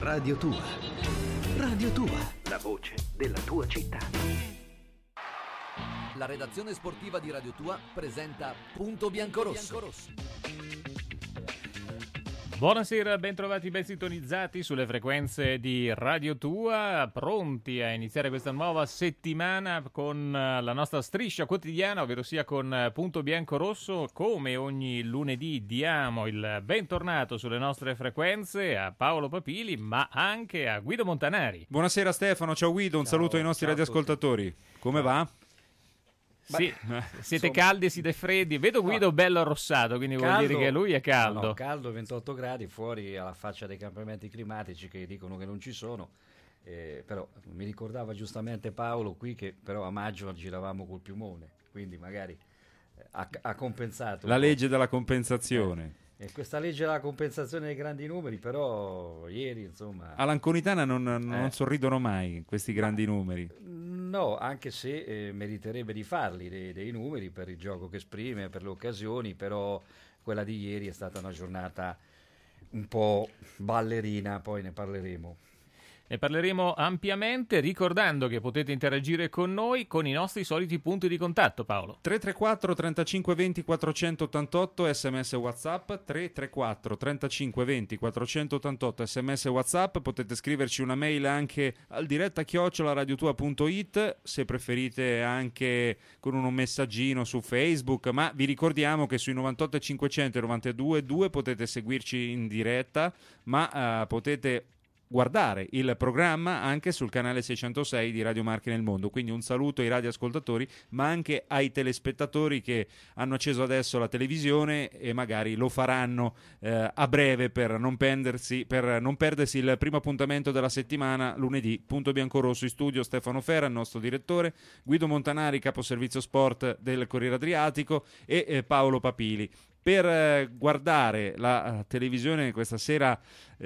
Radio Tua. Radio Tua, la voce della tua città. La redazione sportiva di Radio Tua presenta Punto Biancorosso. Buonasera, ben trovati, ben sintonizzati sulle frequenze di Radio Tua, pronti a iniziare questa nuova settimana con la nostra striscia quotidiana, ovvero sia con Punto Biancorosso. Come ogni lunedì diamo il bentornato sulle nostre frequenze a Paolo Papili, ma anche a Guido Montanari. Buonasera Stefano, ciao Guido, un saluto ai nostri radioascoltatori. Come va? Sì, siete caldi, siete freddi. Vedo Guido bello arrossato, quindi caldo, vuol dire che lui è caldo. No, caldo, 28 gradi, fuori alla faccia dei cambiamenti climatici che dicono che non ci sono. Però mi ricordava giustamente Paolo qui che però a maggio giravamo col piumone, quindi magari ha compensato. La legge della compensazione. E questa legge della compensazione dei grandi numeri, però ieri insomma... All'Anconitana non sorridono mai questi grandi numeri. No, anche se meriterebbe di farli dei numeri per il gioco che esprime, per le occasioni, però quella di ieri è stata una giornata un po' ballerina, poi ne parleremo. Ne parleremo ampiamente, ricordando che potete interagire con noi con i nostri soliti punti di contatto, Paolo. 334 35 20 488 sms WhatsApp, 334 35 20 488 sms WhatsApp. Potete scriverci una mail anche al diretta@radiotua.it, se preferite anche con un messaggino su Facebook, ma vi ricordiamo che sui 98 500 e 92 2 potete seguirci in diretta, ma potete guardare il programma anche sul canale 606 di Radio Marche nel Mondo. Quindi un saluto ai radioascoltatori, ma anche ai telespettatori che hanno acceso adesso la televisione e magari lo faranno a breve per non perdersi il primo appuntamento della settimana lunedì. Punto Biancorosso in studio Stefano Ferra, il nostro direttore, Guido Montanari, caposervizio sport del Corriere Adriatico, e Paolo Papili. Per guardare la televisione questa sera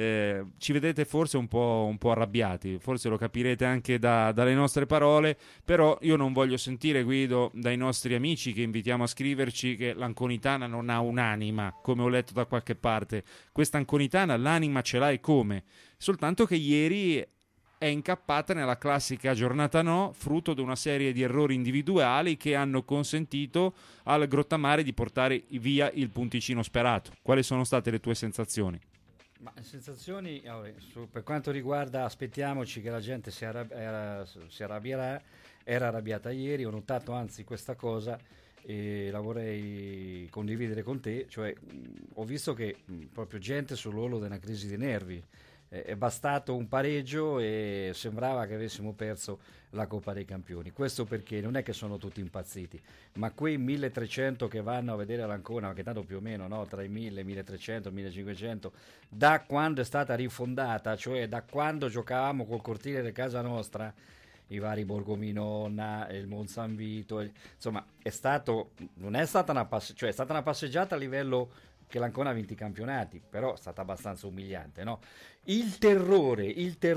ci vedete forse un po' arrabbiati, forse lo capirete anche dalle nostre parole, però io non voglio sentire, Guido, dai nostri amici che invitiamo a scriverci che l'Anconitana non ha un'anima, come ho letto da qualche parte. Questa Anconitana l'anima ce l'ha, e come? Soltanto che ieri è incappata nella classica giornata no, frutto di una serie di errori individuali che hanno consentito al Grottamare di portare via il punticino sperato. Quali sono state le tue sensazioni? Ma sensazioni, per quanto riguarda, aspettiamoci che la gente si arrabbierà, era arrabbiata ieri, ho notato anzi questa cosa e la vorrei condividere con te, cioè ho visto che proprio gente sull'orlo della crisi dei nervi. È bastato un pareggio e sembrava che avessimo perso la Coppa dei Campioni. Questo perché non è che sono tutti impazziti, ma quei 1300 che vanno a vedere l'Ancona, che tanto più o meno, no, tra i 1000, 1300, 1500, da quando è stata rifondata, cioè da quando giocavamo col cortile di casa nostra, i vari Borgominona, il Monsan Vito, insomma è stata una passeggiata a livello che l'Ancona ha vinto i campionati, però è stata abbastanza umiliante, no? Il terrore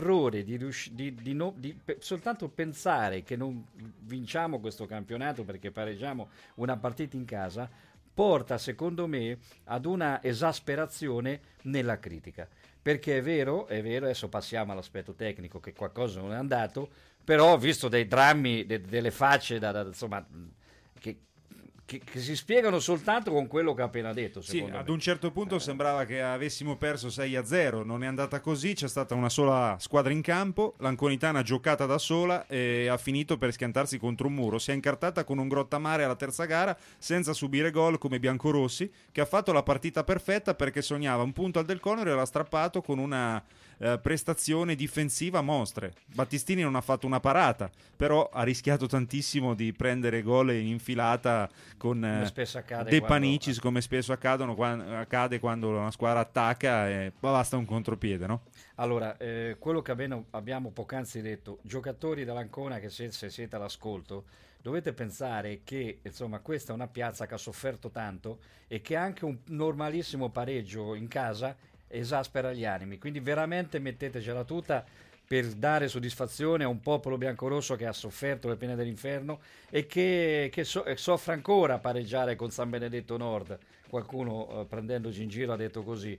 di soltanto pensare che non vinciamo questo campionato perché pareggiamo una partita in casa porta, secondo me, ad una esasperazione nella critica. Perché è vero, adesso passiamo all'aspetto tecnico, che qualcosa non è andato, però ho visto dei drammi, delle facce insomma, che si spiegano soltanto con quello che ho appena detto. Sì, ad un certo punto sembrava che avessimo perso 6-0, non è andata così, c'è stata una sola squadra in campo, l'Anconitana giocata da sola e ha finito per schiantarsi contro un muro, si è incartata con un Grottamare alla terza gara senza subire gol come Biancorossi, che ha fatto la partita perfetta perché sognava un punto al Del Conero e l'ha strappato con una prestazione difensiva mostre. Battistini non ha fatto una parata, però ha rischiato tantissimo di prendere gol in infilata con dei panicis, come spesso accade quando una squadra attacca e basta un contropiede, no? Allora, quello che abbiamo poc'anzi detto, giocatori dell'Ancona che se siete all'ascolto, dovete pensare che insomma questa è una piazza che ha sofferto tanto e che anche un normalissimo pareggio in casa esaspera gli animi, quindi veramente mettetecela tutta per dare soddisfazione a un popolo biancorosso che ha sofferto le pene dell'inferno e che soffre ancora a pareggiare con San Benedetto Nord. Qualcuno prendendoci in giro ha detto così.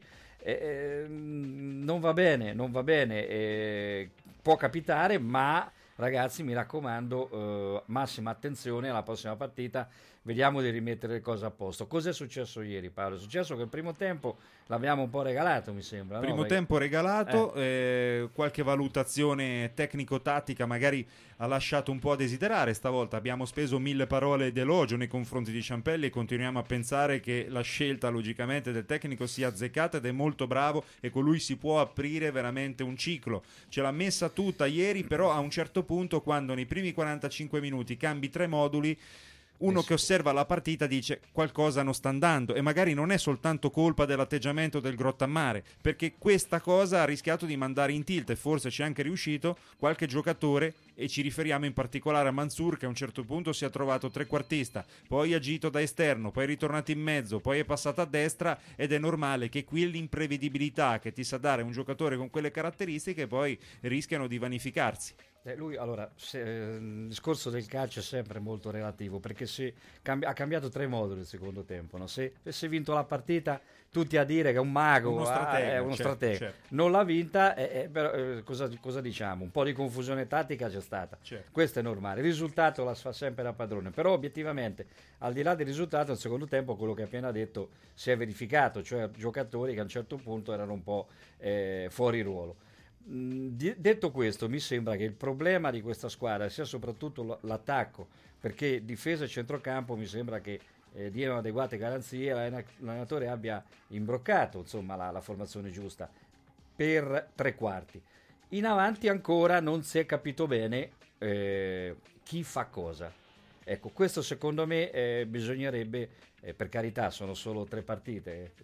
Non va bene, può capitare, ma ragazzi, mi raccomando, massima attenzione alla prossima partita, vediamo di rimettere le cose a posto. Cos'è successo ieri, Paolo? È successo che il primo tempo l'abbiamo un po' regalato, mi sembra. Primo tempo regalato, qualche valutazione tecnico-tattica magari ha lasciato un po' a desiderare. Stavolta abbiamo speso 1000 parole d'elogio nei confronti di Ciampelli e continuiamo a pensare che la scelta logicamente del tecnico sia azzeccata ed è molto bravo e con lui si può aprire veramente un ciclo. Ce l'ha messa tutta ieri, però a un certo punto, quando nei primi 45 minuti cambi 3 moduli, uno che osserva la partita dice qualcosa non sta andando, e magari non è soltanto colpa dell'atteggiamento del Grottammare, perché questa cosa ha rischiato di mandare in tilt, e forse ci è anche riuscito qualche giocatore, e ci riferiamo in particolare a Mansour, che a un certo punto si è trovato trequartista, poi ha agito da esterno, poi è ritornato in mezzo, poi è passato a destra, ed è normale che qui l'imprevedibilità che ti sa dare un giocatore con quelle caratteristiche poi rischiano di vanificarsi. Lui, allora, il discorso del calcio è sempre molto relativo, perché ha cambiato 3 moduli il secondo tempo, no? Se avesse vinto la partita, tutti a dire che è un mago, è uno stratega. Certo. Non l'ha vinta, però, cosa diciamo? Un po' di confusione tattica c'è stata, certo. Questo è normale, il risultato la fa sempre da padrone, però obiettivamente, al di là del risultato, nel secondo tempo quello che hai appena detto si è verificato, cioè giocatori che a un certo punto erano un po' fuori ruolo. Detto questo, mi sembra che il problema di questa squadra sia soprattutto l'attacco, perché difesa e centrocampo mi sembra che diano adeguate garanzie, l'allenatore abbia imbroccato, insomma, la formazione giusta per 3/4. In avanti ancora non si è capito bene chi fa cosa. Ecco, questo secondo me bisognerebbe, per carità, sono solo 3 partite,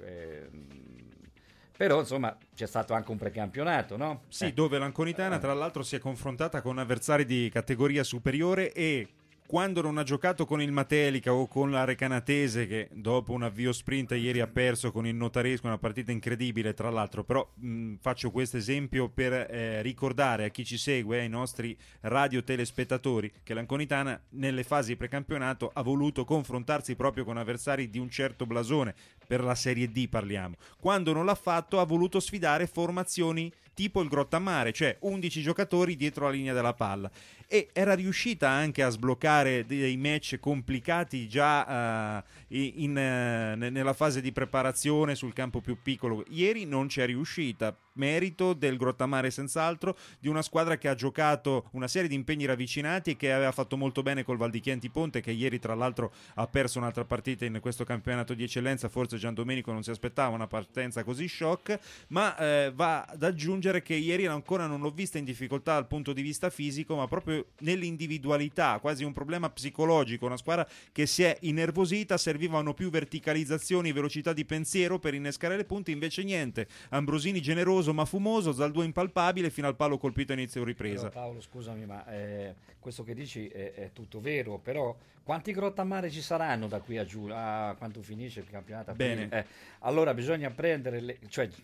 però insomma c'è stato anche un precampionato, no? Sì, dove l'Anconitana tra l'altro si è confrontata con avversari di categoria superiore, e quando non ha giocato con il Matelica o con la Recanatese, che dopo un avvio sprint ieri ha perso con il Notaresco, una partita incredibile tra l'altro, però faccio questo esempio per ricordare a chi ci segue, ai nostri radio telespettatori, che l'Anconitana nelle fasi precampionato ha voluto confrontarsi proprio con avversari di un certo blasone, per la Serie D parliamo. Quando non l'ha fatto ha voluto sfidare formazioni tipo il Grottammare, cioè 11 giocatori dietro la linea della palla, e era riuscita anche a sbloccare dei match complicati già nella fase di preparazione sul campo più piccolo. Ieri non c'è riuscita, merito del Grottammare senz'altro, di una squadra che ha giocato una serie di impegni ravvicinati e che aveva fatto molto bene col Val di Chianti Ponte, che ieri tra l'altro ha perso un'altra partita in questo campionato di eccellenza. Forse Gian Domenico non si aspettava una partenza così shock, ma va ad aggiungere che ieri ancora non l'ho vista in difficoltà dal punto di vista fisico, ma proprio nell'individualità, quasi un problema psicologico, una squadra che si è innervosita, servivano più verticalizzazioni, velocità di pensiero per innescare le punte, invece niente. Ambrosini generoso ma fumoso, Zaldua impalpabile fino al palo colpito a inizio ripresa. Però, Paolo, scusami, ma questo che dici è tutto vero, però quanti Grottammare ci saranno da qui a giù, a quanto finisce il campionato? Bene. Allora bisogna prendere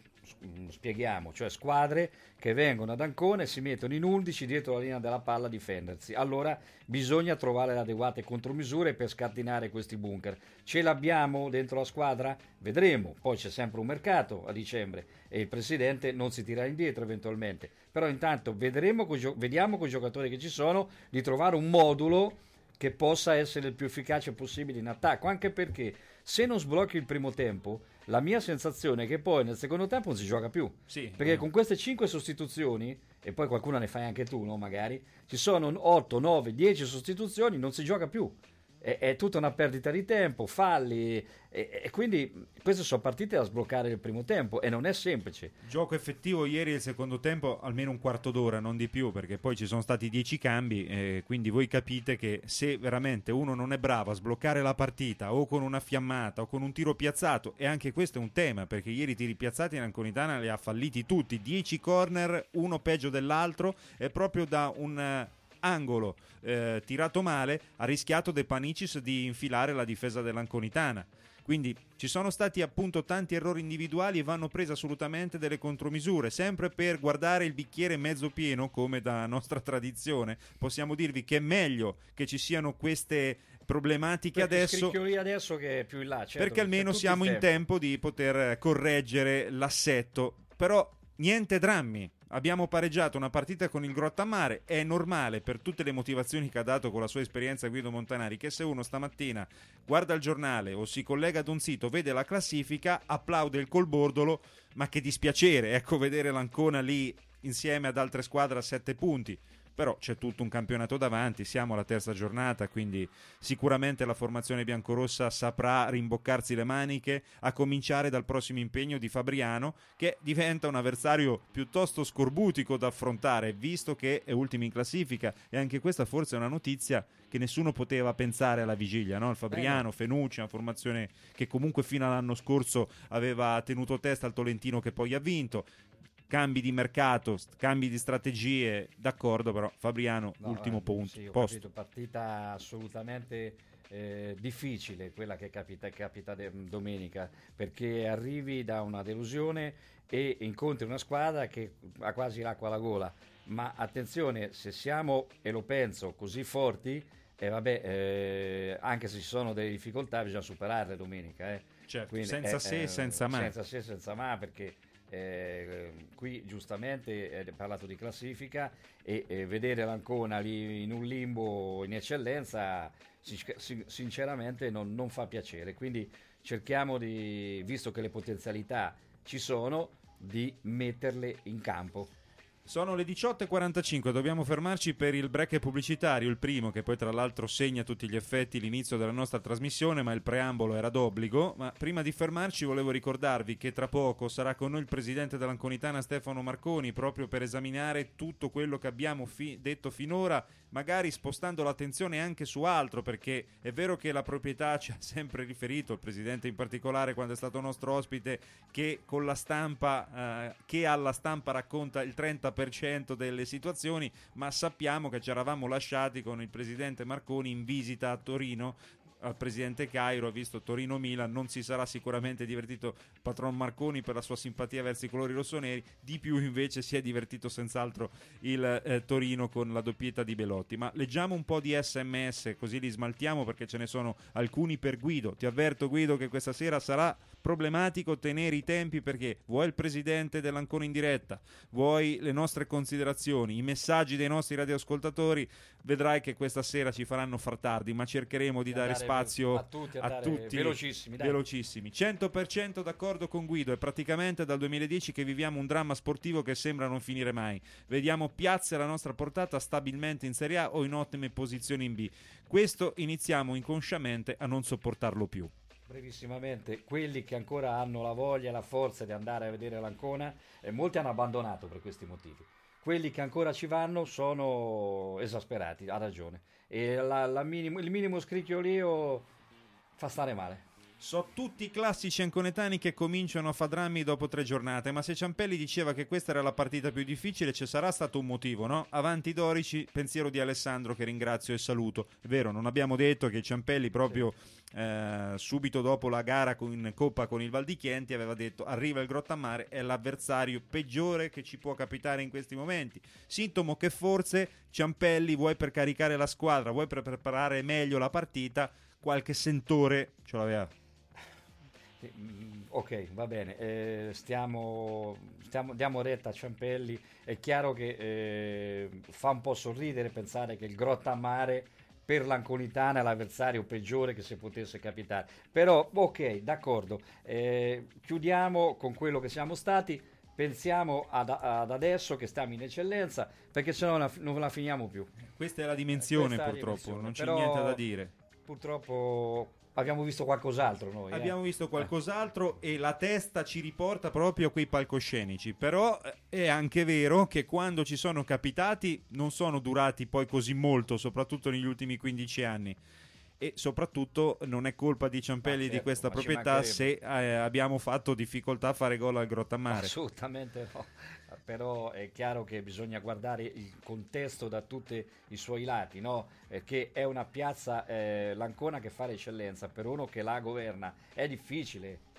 spieghiamo, cioè squadre che vengono ad Ancona e si mettono in 11 dietro la linea della palla a difendersi. Allora bisogna trovare le adeguate contromisure per scardinare questi bunker. Ce l'abbiamo dentro la squadra? Vedremo. Poi c'è sempre un mercato a dicembre e il presidente non si tira indietro eventualmente. Però intanto vediamo con i giocatori che ci sono di trovare un modulo che possa essere il più efficace possibile in attacco, anche perché se non sblocchi il primo tempo, la mia sensazione è che poi nel secondo tempo non si gioca più, sì, perché con queste 5 sostituzioni, e poi qualcuna ne fai anche tu, no? Magari ci sono 8, 9, 10 sostituzioni, non si gioca più, è tutta una perdita di tempo, falli, e quindi queste sono partite da sbloccare il primo tempo e non è semplice. Gioco effettivo ieri il secondo tempo almeno un quarto d'ora, non di più, perché poi ci sono stati 10 cambi, quindi voi capite che se veramente uno non è bravo a sbloccare la partita o con una fiammata o con un tiro piazzato, e anche questo è un tema, perché ieri i tiri piazzati in Anconitana li ha falliti tutti, 10 corner, uno peggio dell'altro, e proprio da un angolo tirato male ha rischiato De Panicis di infilare la difesa dell'Anconitana. Quindi ci sono stati appunto tanti errori individuali e vanno prese assolutamente delle contromisure, sempre per guardare il bicchiere mezzo pieno, come da nostra tradizione. Possiamo dirvi che è meglio che ci siano queste problematiche Perché adesso, Scricchioli adesso che è più in là, certo, perché almeno c'è tutto siamo il in tempo di poter correggere l'assetto. Però niente drammi, abbiamo pareggiato una partita con il Grottammare. È normale, per tutte le motivazioni che ha dato con la sua esperienza Guido Montanari, che se uno stamattina guarda il giornale o si collega ad un sito, vede la classifica, applaude il Colbordolo, ma che dispiacere, ecco, vedere l'Ancona lì insieme ad altre squadre a 7 punti. Però c'è tutto un campionato davanti, siamo alla terza giornata, quindi sicuramente la formazione biancorossa saprà rimboccarsi le maniche, a cominciare dal prossimo impegno di Fabriano, che diventa un avversario piuttosto scorbutico da affrontare, visto che è ultimo in classifica. E anche questa forse è una notizia che nessuno poteva pensare alla vigilia, no? Il Fabriano, Fenucci, una formazione che comunque fino all'anno scorso aveva tenuto testa al Tolentino, che poi ha vinto. Cambi di mercato, cambi di strategie, d'accordo, però Fabriano, ultimo punto. Sì, ho posto. capito, partita assolutamente difficile quella che capita domenica, perché arrivi da una delusione e incontri una squadra che ha quasi l'acqua alla gola. Ma attenzione, se siamo, e lo penso, così forti, anche se ci sono delle difficoltà bisogna superarle domenica. Certo, Quindi, senza se e senza ma. Senza se e senza ma, perché qui giustamente hai parlato di classifica e vedere l'Ancona lì in un limbo in eccellenza sinceramente non fa piacere, quindi cerchiamo di, visto che le potenzialità ci sono, di metterle in campo. Sono le 18.45, dobbiamo fermarci per il break pubblicitario, il primo, che poi tra l'altro segna a tutti gli effetti l'inizio della nostra trasmissione, ma il preambolo era d'obbligo. Ma prima di fermarci volevo ricordarvi che tra poco sarà con noi il presidente dell'Anconitana Stefano Marconi, proprio per esaminare tutto quello che abbiamo detto finora, magari spostando l'attenzione anche su altro, perché è vero che la proprietà ci ha sempre riferito, il presidente in particolare quando è stato nostro ospite, che con la stampa, che alla stampa racconta il 30% delle situazioni, ma sappiamo che ci eravamo lasciati con il presidente Marconi in visita a Torino al presidente Cairo, ha visto Torino-Milan, non si sarà sicuramente divertito patron Marconi per la sua simpatia verso i colori rossoneri, di più invece si è divertito senz'altro il Torino con la doppietta di Belotti. Ma leggiamo un po' di SMS così li smaltiamo, perché ce ne sono alcuni per Guido. Ti avverto, Guido, che questa sera sarà problematico tenere i tempi, perché vuoi il presidente dell'Ancona in diretta, vuoi le nostre considerazioni, i messaggi dei nostri radioascoltatori, vedrai che questa sera ci faranno far tardi, ma cercheremo di dare spazio a tutti velocissimi, dai. velocissimi. 100% d'accordo con Guido, è praticamente dal 2010 che viviamo un dramma sportivo che sembra non finire mai. Vediamo piazze alla nostra portata stabilmente in Serie A o in ottime posizioni in B. Questo iniziamo inconsciamente a non sopportarlo più. Brevissimamente, quelli che ancora hanno la voglia e la forza di andare a vedere l'Ancona, molti hanno abbandonato per questi motivi. Quelli che ancora ci vanno sono esasperati, ha ragione. E il minimo scricchiolio fa stare male. So tutti i classici anconetani che cominciano a far drammi dopo 3 giornate, ma se Ciampelli diceva che questa era la partita più difficile, ci sarà stato un motivo, no? Avanti Dorici, pensiero di Alessandro che ringrazio e saluto. È vero, non abbiamo detto che Ciampelli proprio subito dopo la gara in Coppa con il Val di Chienti aveva detto: arriva il Grottammare, è l'avversario peggiore che ci può capitare in questi momenti. Sintomo che forse Ciampelli, vuoi per caricare la squadra, vuoi per preparare meglio la partita, qualche sentore ce l'aveva. Ok, va bene, diamo retta a Ciampelli. È chiaro che fa un po' sorridere pensare che il Grottammare per l'Anconitana è l'avversario peggiore che si potesse capitare, però ok, d'accordo, chiudiamo con quello che siamo stati, pensiamo ad adesso che stiamo in eccellenza, perché sennò non la finiamo più. Questa è la dimensione, purtroppo, non c'è niente da dire. Purtroppo abbiamo visto qualcos'altro noi. Abbiamo visto qualcos'altro e la testa ci riporta proprio a quei palcoscenici. Però è anche vero che quando ci sono capitati non sono durati poi così molto, soprattutto negli ultimi 15 anni. E soprattutto non è colpa di Ciampelli, certo, di questa proprietà se abbiamo fatto difficoltà a fare gol al Grottammare. Assolutamente no. Però è chiaro che bisogna guardare il contesto da tutti i suoi lati, no? Perché è una piazza, l'Ancona, che fa l'eccellenza per uno che la governa è difficile,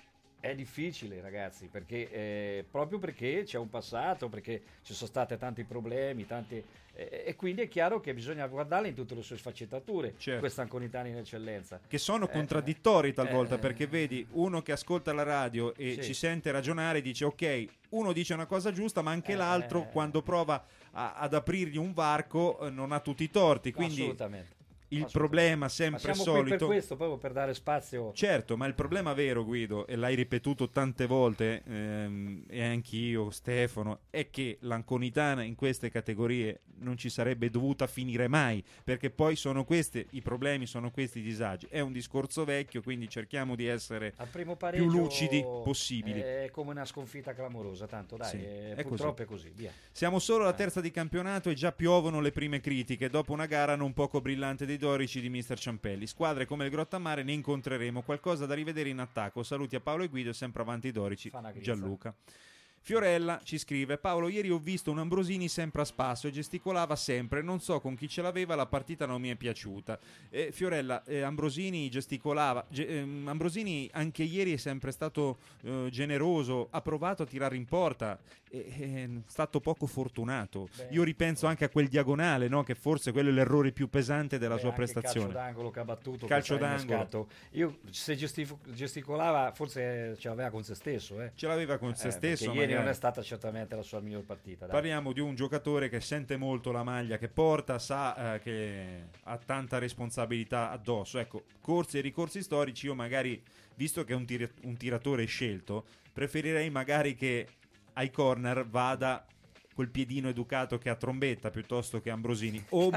È difficile, ragazzi, perché proprio perché c'è un passato, perché ci sono stati tanti problemi, e quindi è chiaro che bisogna guardarla in tutte le sue sfaccettature, Certo. questa Anconitana in eccellenza. Che sono contraddittori talvolta, perché vedi uno che ascolta la radio e Sì. ci sente ragionare, dice ok, uno dice una cosa giusta, ma anche l'altro quando prova ad aprirgli un varco non ha tutti i torti, quindi Assolutamente. il problema sempre Ma siamo solito. qui per questo, proprio per dare spazio. Certo, ma il problema vero, Guido, e l'hai ripetuto tante volte, e anch'io, Stefano, è che l'Anconitana in queste categorie non ci sarebbe dovuta finire mai, perché poi sono questi i problemi, sono questi i disagi. È un discorso vecchio, quindi cerchiamo di essere Al primo pareggio più lucidi possibili. È come una sconfitta clamorosa, tanto dai, Sì, è purtroppo è così, via. Siamo solo alla terza di campionato e già piovono le prime critiche dopo una gara non poco brillante dei dorici di Mister Ciampelli. Squadre come il Grottammare ne incontreremo, qualcosa da rivedere in attacco. Saluti a Paolo e Guido, sempre avanti i dorici. Fa una grizza. Gianluca. Fiorella ci scrive: Paolo, ieri ho visto un Ambrosini sempre a spasso e gesticolava sempre, non so con chi ce l'aveva, la partita non mi è piaciuta. Fiorella, Ambrosini gesticolava, Ambrosini anche ieri è sempre stato generoso, ha provato a tirare in porta, è stato poco fortunato. Io ripenso anche a quel diagonale, no? Che forse quello è l'errore più pesante della sua Anche prestazione. calcio d'angolo che ha battuto, Calcio che sta d'angolo. innescato. Io se gesticolava forse ce l'aveva con se stesso, Ce l'aveva con se stesso. perché ieri magari. non è stata certamente la sua miglior partita, dai. Parliamo di un giocatore che sente molto la maglia che porta, sa che ha tanta responsabilità addosso. Ecco, corsi e ricorsi storici, io magari, visto che è un tiratore scelto, preferirei magari che ai corner vada quel piedino educato che ha Trombetta piuttosto che Ambrosini o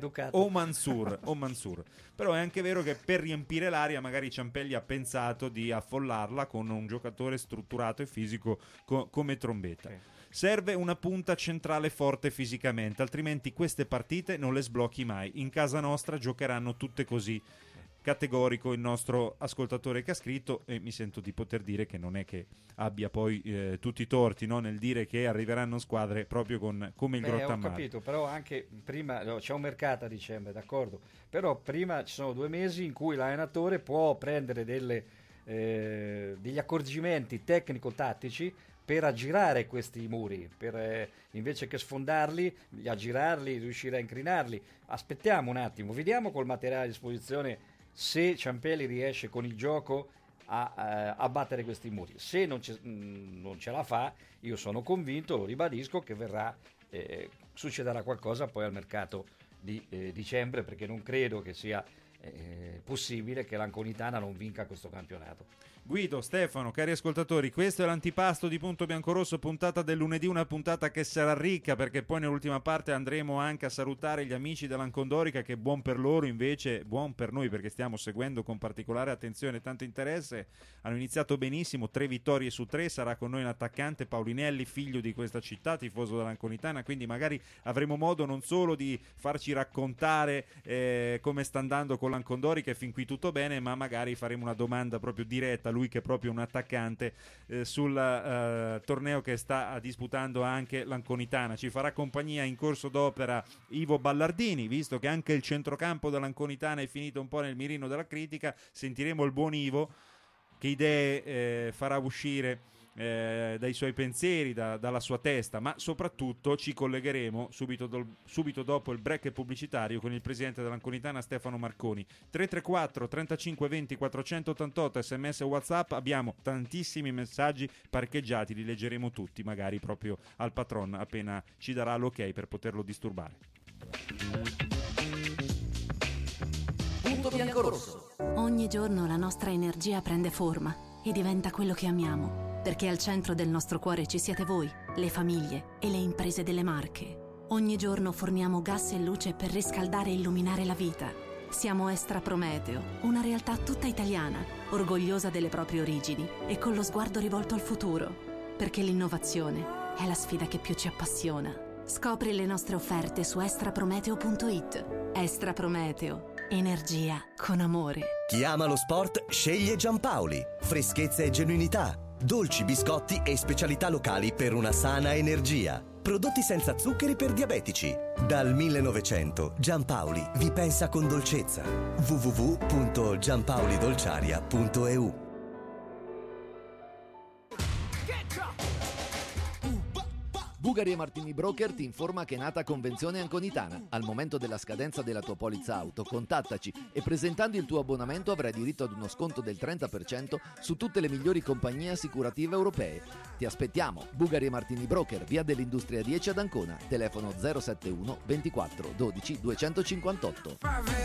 Mansur. Però è anche vero che per riempire l'area magari Ciampelli ha pensato di affollarla con un giocatore strutturato e fisico come Trombetta. Sì. Serve una punta centrale forte fisicamente, altrimenti queste partite non le sblocchi mai. In casa nostra giocheranno tutte così. Categorico il nostro ascoltatore che ha scritto, e mi sento di poter dire che non è che abbia poi tutti i torti, no? Nel dire che arriveranno squadre proprio come il Grottammare. Ho capito, però anche prima c'è un mercato a dicembre, d'accordo, però prima ci sono 2 mesi in cui l'allenatore può prendere degli accorgimenti tecnico-tattici per aggirare questi muri, per invece che sfondarli, aggirarli, riuscire a incrinarli. Aspettiamo un attimo, vediamo col materiale a disposizione se Ciampelli riesce con il gioco a battere questi muri. Se non ce la fa, io sono convinto, lo ribadisco, che succederà qualcosa poi al mercato di dicembre, perché non credo che sia possibile che l'Anconitana non vinca questo campionato. Guido, Stefano, cari ascoltatori, questo è l'antipasto di Punto Biancorosso, puntata del lunedì, una puntata che sarà ricca perché poi nell'ultima parte andremo anche a salutare gli amici dell'Ancondorica, che buon per loro, invece buon per noi perché stiamo seguendo con particolare attenzione e tanto interesse. Hanno iniziato benissimo, 3 vittorie su 3, sarà con noi l'attaccante Paulinelli, figlio di questa città, tifoso dell'Anconitana, quindi magari avremo modo non solo di farci raccontare come sta andando con l'Ancondorica e fin qui tutto bene, ma magari faremo una domanda proprio diretta, lui che è proprio un attaccante, sul torneo che sta disputando anche l'Anconitana. Ci farà compagnia in corso d'opera Ivo Ballardini, visto che anche il centrocampo dell'Anconitana è finito un po' nel mirino della critica. Sentiremo il buon Ivo che idee farà uscire dai suoi pensieri, dalla sua testa, ma soprattutto ci collegheremo subito dopo il break pubblicitario con il presidente dell'Anconitana Stefano Marconi. 334 35 20 488 sms e WhatsApp, abbiamo tantissimi messaggi parcheggiati, li leggeremo tutti, magari proprio al patron appena ci darà l'ok per poterlo disturbare. Punto Biancorosso. Ogni giorno la nostra energia prende forma e diventa quello che amiamo, perché al centro del nostro cuore ci siete voi, le famiglie e le imprese delle Marche. Ogni giorno forniamo gas e luce per riscaldare e illuminare la vita. Siamo Estra Prometeo, una realtà tutta italiana, orgogliosa delle proprie origini e con lo sguardo rivolto al futuro, perché l'innovazione è la sfida che più ci appassiona. Scopri le nostre offerte su extraprometeo.it. Estra Prometeo, energia con amore. Chi ama lo sport sceglie Giampaoli. Freschezza e genuinità, dolci, biscotti e specialità locali per una sana energia. Prodotti senza zuccheri per diabetici. Dal 1900 Giampaoli vi pensa con dolcezza. www.giampaolidolciaria.eu. Bugari e Martini Broker ti informa che è nata Convenzione Anconitana. Al momento della scadenza della tua polizza auto, contattaci e presentando il tuo abbonamento avrai diritto ad uno sconto del 30% su tutte le migliori compagnie assicurative europee. Ti aspettiamo. Bugari e Martini Broker, via dell'Industria 10 ad Ancona, telefono 071 24 12 258.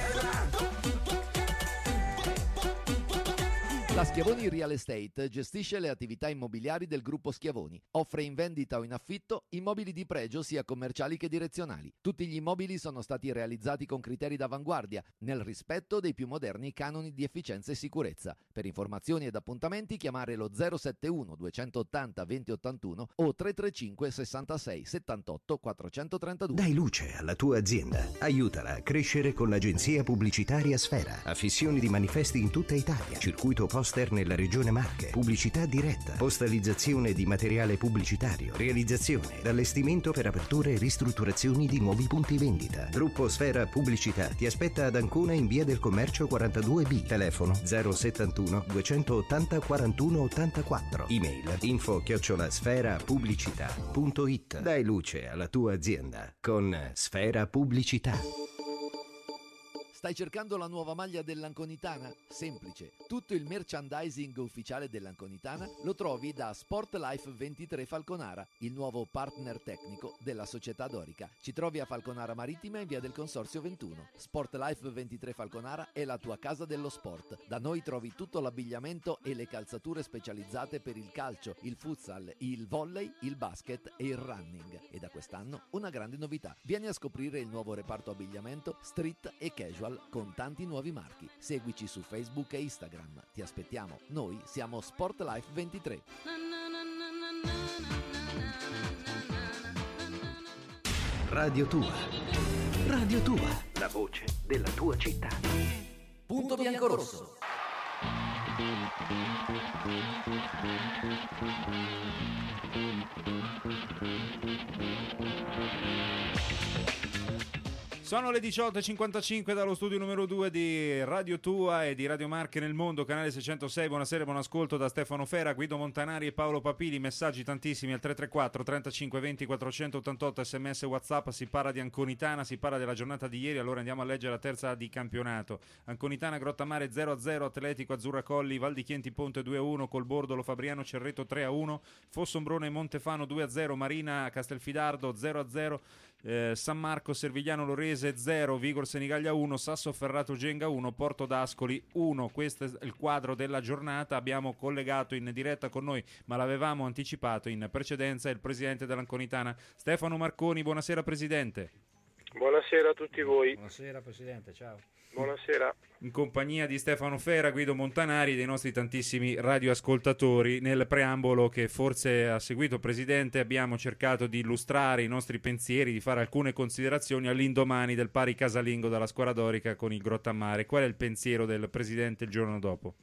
La Schiavoni Real Estate gestisce le attività immobiliari del gruppo Schiavoni. Offre in vendita o in affitto immobili di pregio sia commerciali che direzionali. Tutti gli immobili sono stati realizzati con criteri d'avanguardia, nel rispetto dei più moderni canoni di efficienza e sicurezza. Per informazioni ed appuntamenti chiamare lo 071 280 2081 o 335 66 78 432. Dai luce alla tua azienda. Aiutala a crescere con l'agenzia pubblicitaria Sfera. Affissioni di manifesti in tutta Italia. Circuito poster nella regione Marche. Pubblicità diretta. Postalizzazione di materiale pubblicitario. Realizzazione ed allestimento per aperture e ristrutturazioni di nuovi punti vendita. Gruppo Sfera Pubblicità ti aspetta ad Ancona in via del Commercio 42B. Telefono 071 280 41 84. Email info@sferapubblicità.it. Dai luce alla tua azienda con Sfera Pubblicità. Stai cercando la nuova maglia dell'Anconitana? Semplice. Tutto il merchandising ufficiale dell'Anconitana lo trovi da Sportlife 23 Falconara, il nuovo partner tecnico della società dorica. Ci trovi a Falconara Marittima in via del Consorzio 21. Sportlife 23 Falconara è la tua casa dello sport. Da noi trovi tutto l'abbigliamento e le calzature specializzate per il calcio, il futsal, il volley, il basket e il running. E da quest'anno una grande novità. Vieni a scoprire il nuovo reparto abbigliamento street e casual con tanti nuovi marchi. Seguici su Facebook e Instagram. Ti aspettiamo. Noi siamo Sportlife 23. Radio Tua. Radio Tua. La voce della tua città. Punto bianco-rosso. Sono le 18.55 dallo studio numero 2 di Radio Tua e di Radio Marche nel mondo, canale 606. Buonasera, buon ascolto da Stefano Fera, Guido Montanari e Paolo Papili. Messaggi tantissimi al 334 35 20 488, sms WhatsApp. Si parla di Anconitana, si parla della giornata di ieri. Allora andiamo a leggere la terza di campionato. Anconitana Grottamare 0-0, Atletico Azzurra Colli Val di Chienti Ponte 2-1, Colbordolo Fabriano Cerreto 3-1, Fossombrone Montefano 2-0, Marina Castelfidardo 0-0, San Marco Servigliano Lorese 0, Vigor Senigallia 1, Sasso Ferrato Genga 1, Porto d'Ascoli 1. Questo è il quadro della giornata. Abbiamo collegato in diretta con noi, ma l'avevamo anticipato in precedenza, il presidente dell'Anconitana Stefano Marconi. Buonasera presidente. Buonasera a tutti voi. Buonasera Presidente, ciao. Buonasera. In compagnia di Stefano Fera, Guido Montanari, dei nostri tantissimi radioascoltatori. Nel preambolo che forse ha seguito Presidente abbiamo cercato di illustrare i nostri pensieri, di fare alcune considerazioni all'indomani del pari casalingo dalla squadra dorica con il Grottammare. Qual è il pensiero del Presidente il giorno dopo?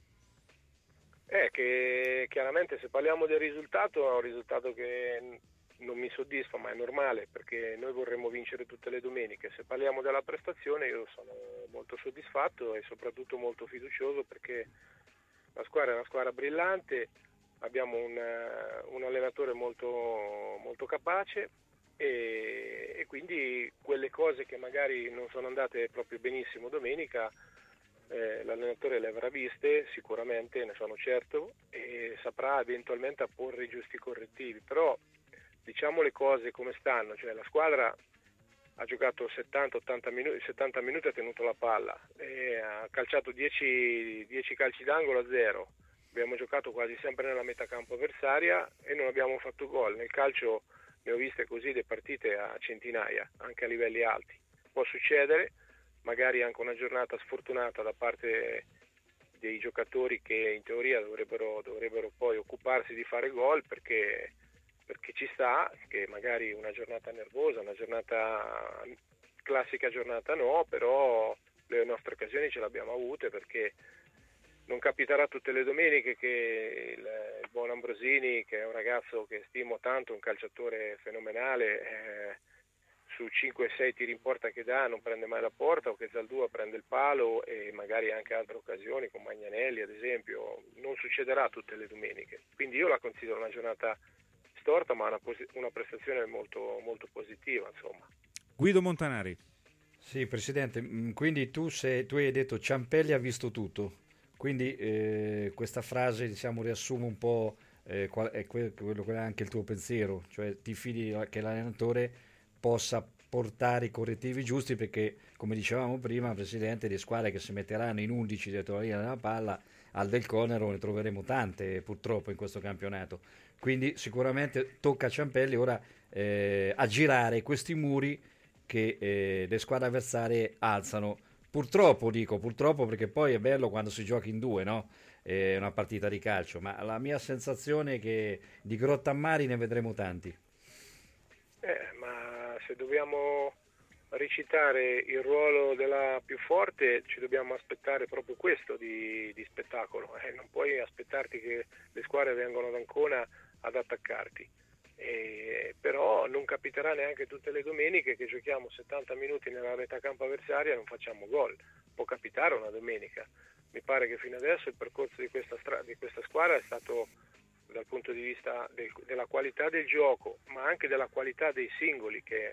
Che chiaramente se parliamo del risultato è un risultato che non mi soddisfa, ma è normale perché noi vorremmo vincere tutte le domeniche. Se parliamo della prestazione io sono molto soddisfatto e soprattutto molto fiducioso perché la squadra è una squadra brillante, abbiamo un allenatore molto, molto capace e quindi quelle cose che magari non sono andate proprio benissimo domenica l'allenatore le avrà viste sicuramente, ne sono certo, e saprà eventualmente apporre i giusti correttivi, però diciamo le cose come stanno, cioè la squadra ha giocato 70 minuti, ha tenuto la palla, ha calciato 10 calci d'angolo a 0, abbiamo giocato quasi sempre nella metà campo avversaria e non abbiamo fatto gol. Nel calcio ne ho viste così le partite a centinaia, anche a livelli alti. Può succedere, magari anche una giornata sfortunata da parte dei giocatori che in teoria dovrebbero poi occuparsi di fare gol perché ci sta che magari una giornata nervosa, una giornata classica giornata no, però le nostre occasioni ce le abbiamo avute perché non capiterà tutte le domeniche che il buon Ambrosini, che è un ragazzo che stimo tanto, un calciatore fenomenale, su 5-6 tiri in porta che dà non prende mai la porta, o che Zaldua prende il palo e magari anche altre occasioni con Magnanelli ad esempio. Non succederà tutte le domeniche, quindi io la considero una giornata storta, ma una prestazione molto, molto positiva, insomma. Guido Montanari. Sì, Presidente, quindi tu hai detto Ciampelli ha visto tutto, quindi questa frase diciamo riassume un po' quello che è anche il tuo pensiero, cioè ti fidi che l'allenatore possa portare i correttivi giusti, perché come dicevamo prima, Presidente, le squadre che si metteranno in 11 dietro la linea della palla al Del Conero ne troveremo tante purtroppo in questo campionato, quindi sicuramente tocca a Ciampelli ora aggirare questi muri che le squadre avversarie alzano. Purtroppo perché poi è bello quando si gioca in due, no? È una partita di calcio, ma la mia sensazione è che di Grottammari ne vedremo tanti. Ma se dobbiamo recitare il ruolo della più forte ci dobbiamo aspettare proprio questo di spettacolo, non puoi aspettarti che le squadre vengano ad Ancona ad attaccarti. Però non capiterà neanche tutte le domeniche che giochiamo 70 minuti nella metà campo avversaria e non facciamo gol. Può capitare una domenica. Mi pare che fino adesso il percorso di questa squadra è stato, dal punto di vista della qualità del gioco, ma anche della qualità dei singoli, che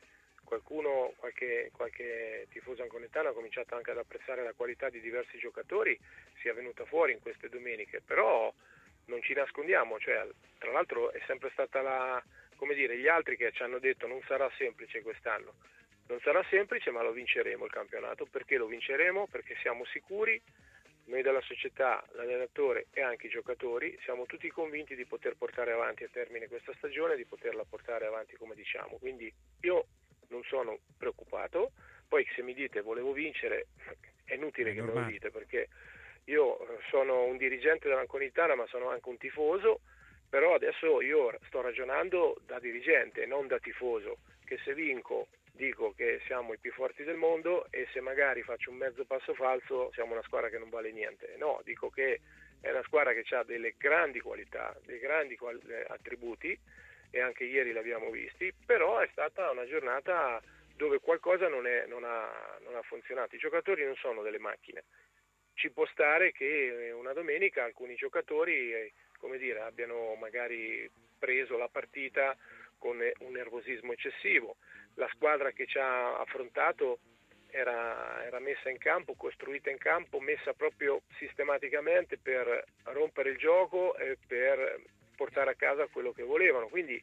qualche tifoso anconetano ha cominciato anche ad apprezzare la qualità di diversi giocatori, sia venuta fuori in queste domeniche. Però non ci nascondiamo, cioè, tra l'altro è sempre stata gli altri che ci hanno detto non sarà semplice quest'anno. Non sarà semplice, ma lo vinceremo il campionato. Perché lo vinceremo? Perché siamo sicuri, noi della società, l'allenatore e anche i giocatori, siamo tutti convinti di poter portare avanti a termine questa stagione, di poterla portare avanti come diciamo. Quindi io non sono preoccupato. Poi se mi dite volevo vincere, è inutile che me lo dite, perché io sono un dirigente dell'Anconitana, ma sono anche un tifoso, però adesso io sto ragionando da dirigente, non da tifoso, che se vinco dico che siamo i più forti del mondo e se magari faccio un mezzo passo falso siamo una squadra che non vale niente. No, dico che è una squadra che ha delle grandi qualità, dei grandi attributi, e anche ieri l'abbiamo visti, però è stata una giornata dove qualcosa non ha funzionato. I giocatori non sono delle macchine. Ci può stare che una domenica alcuni giocatori abbiano magari preso la partita con un nervosismo eccessivo. La squadra che ci ha affrontato era messa in campo, costruita in campo, messa proprio sistematicamente per rompere il gioco e per portare a casa quello che volevano. Quindi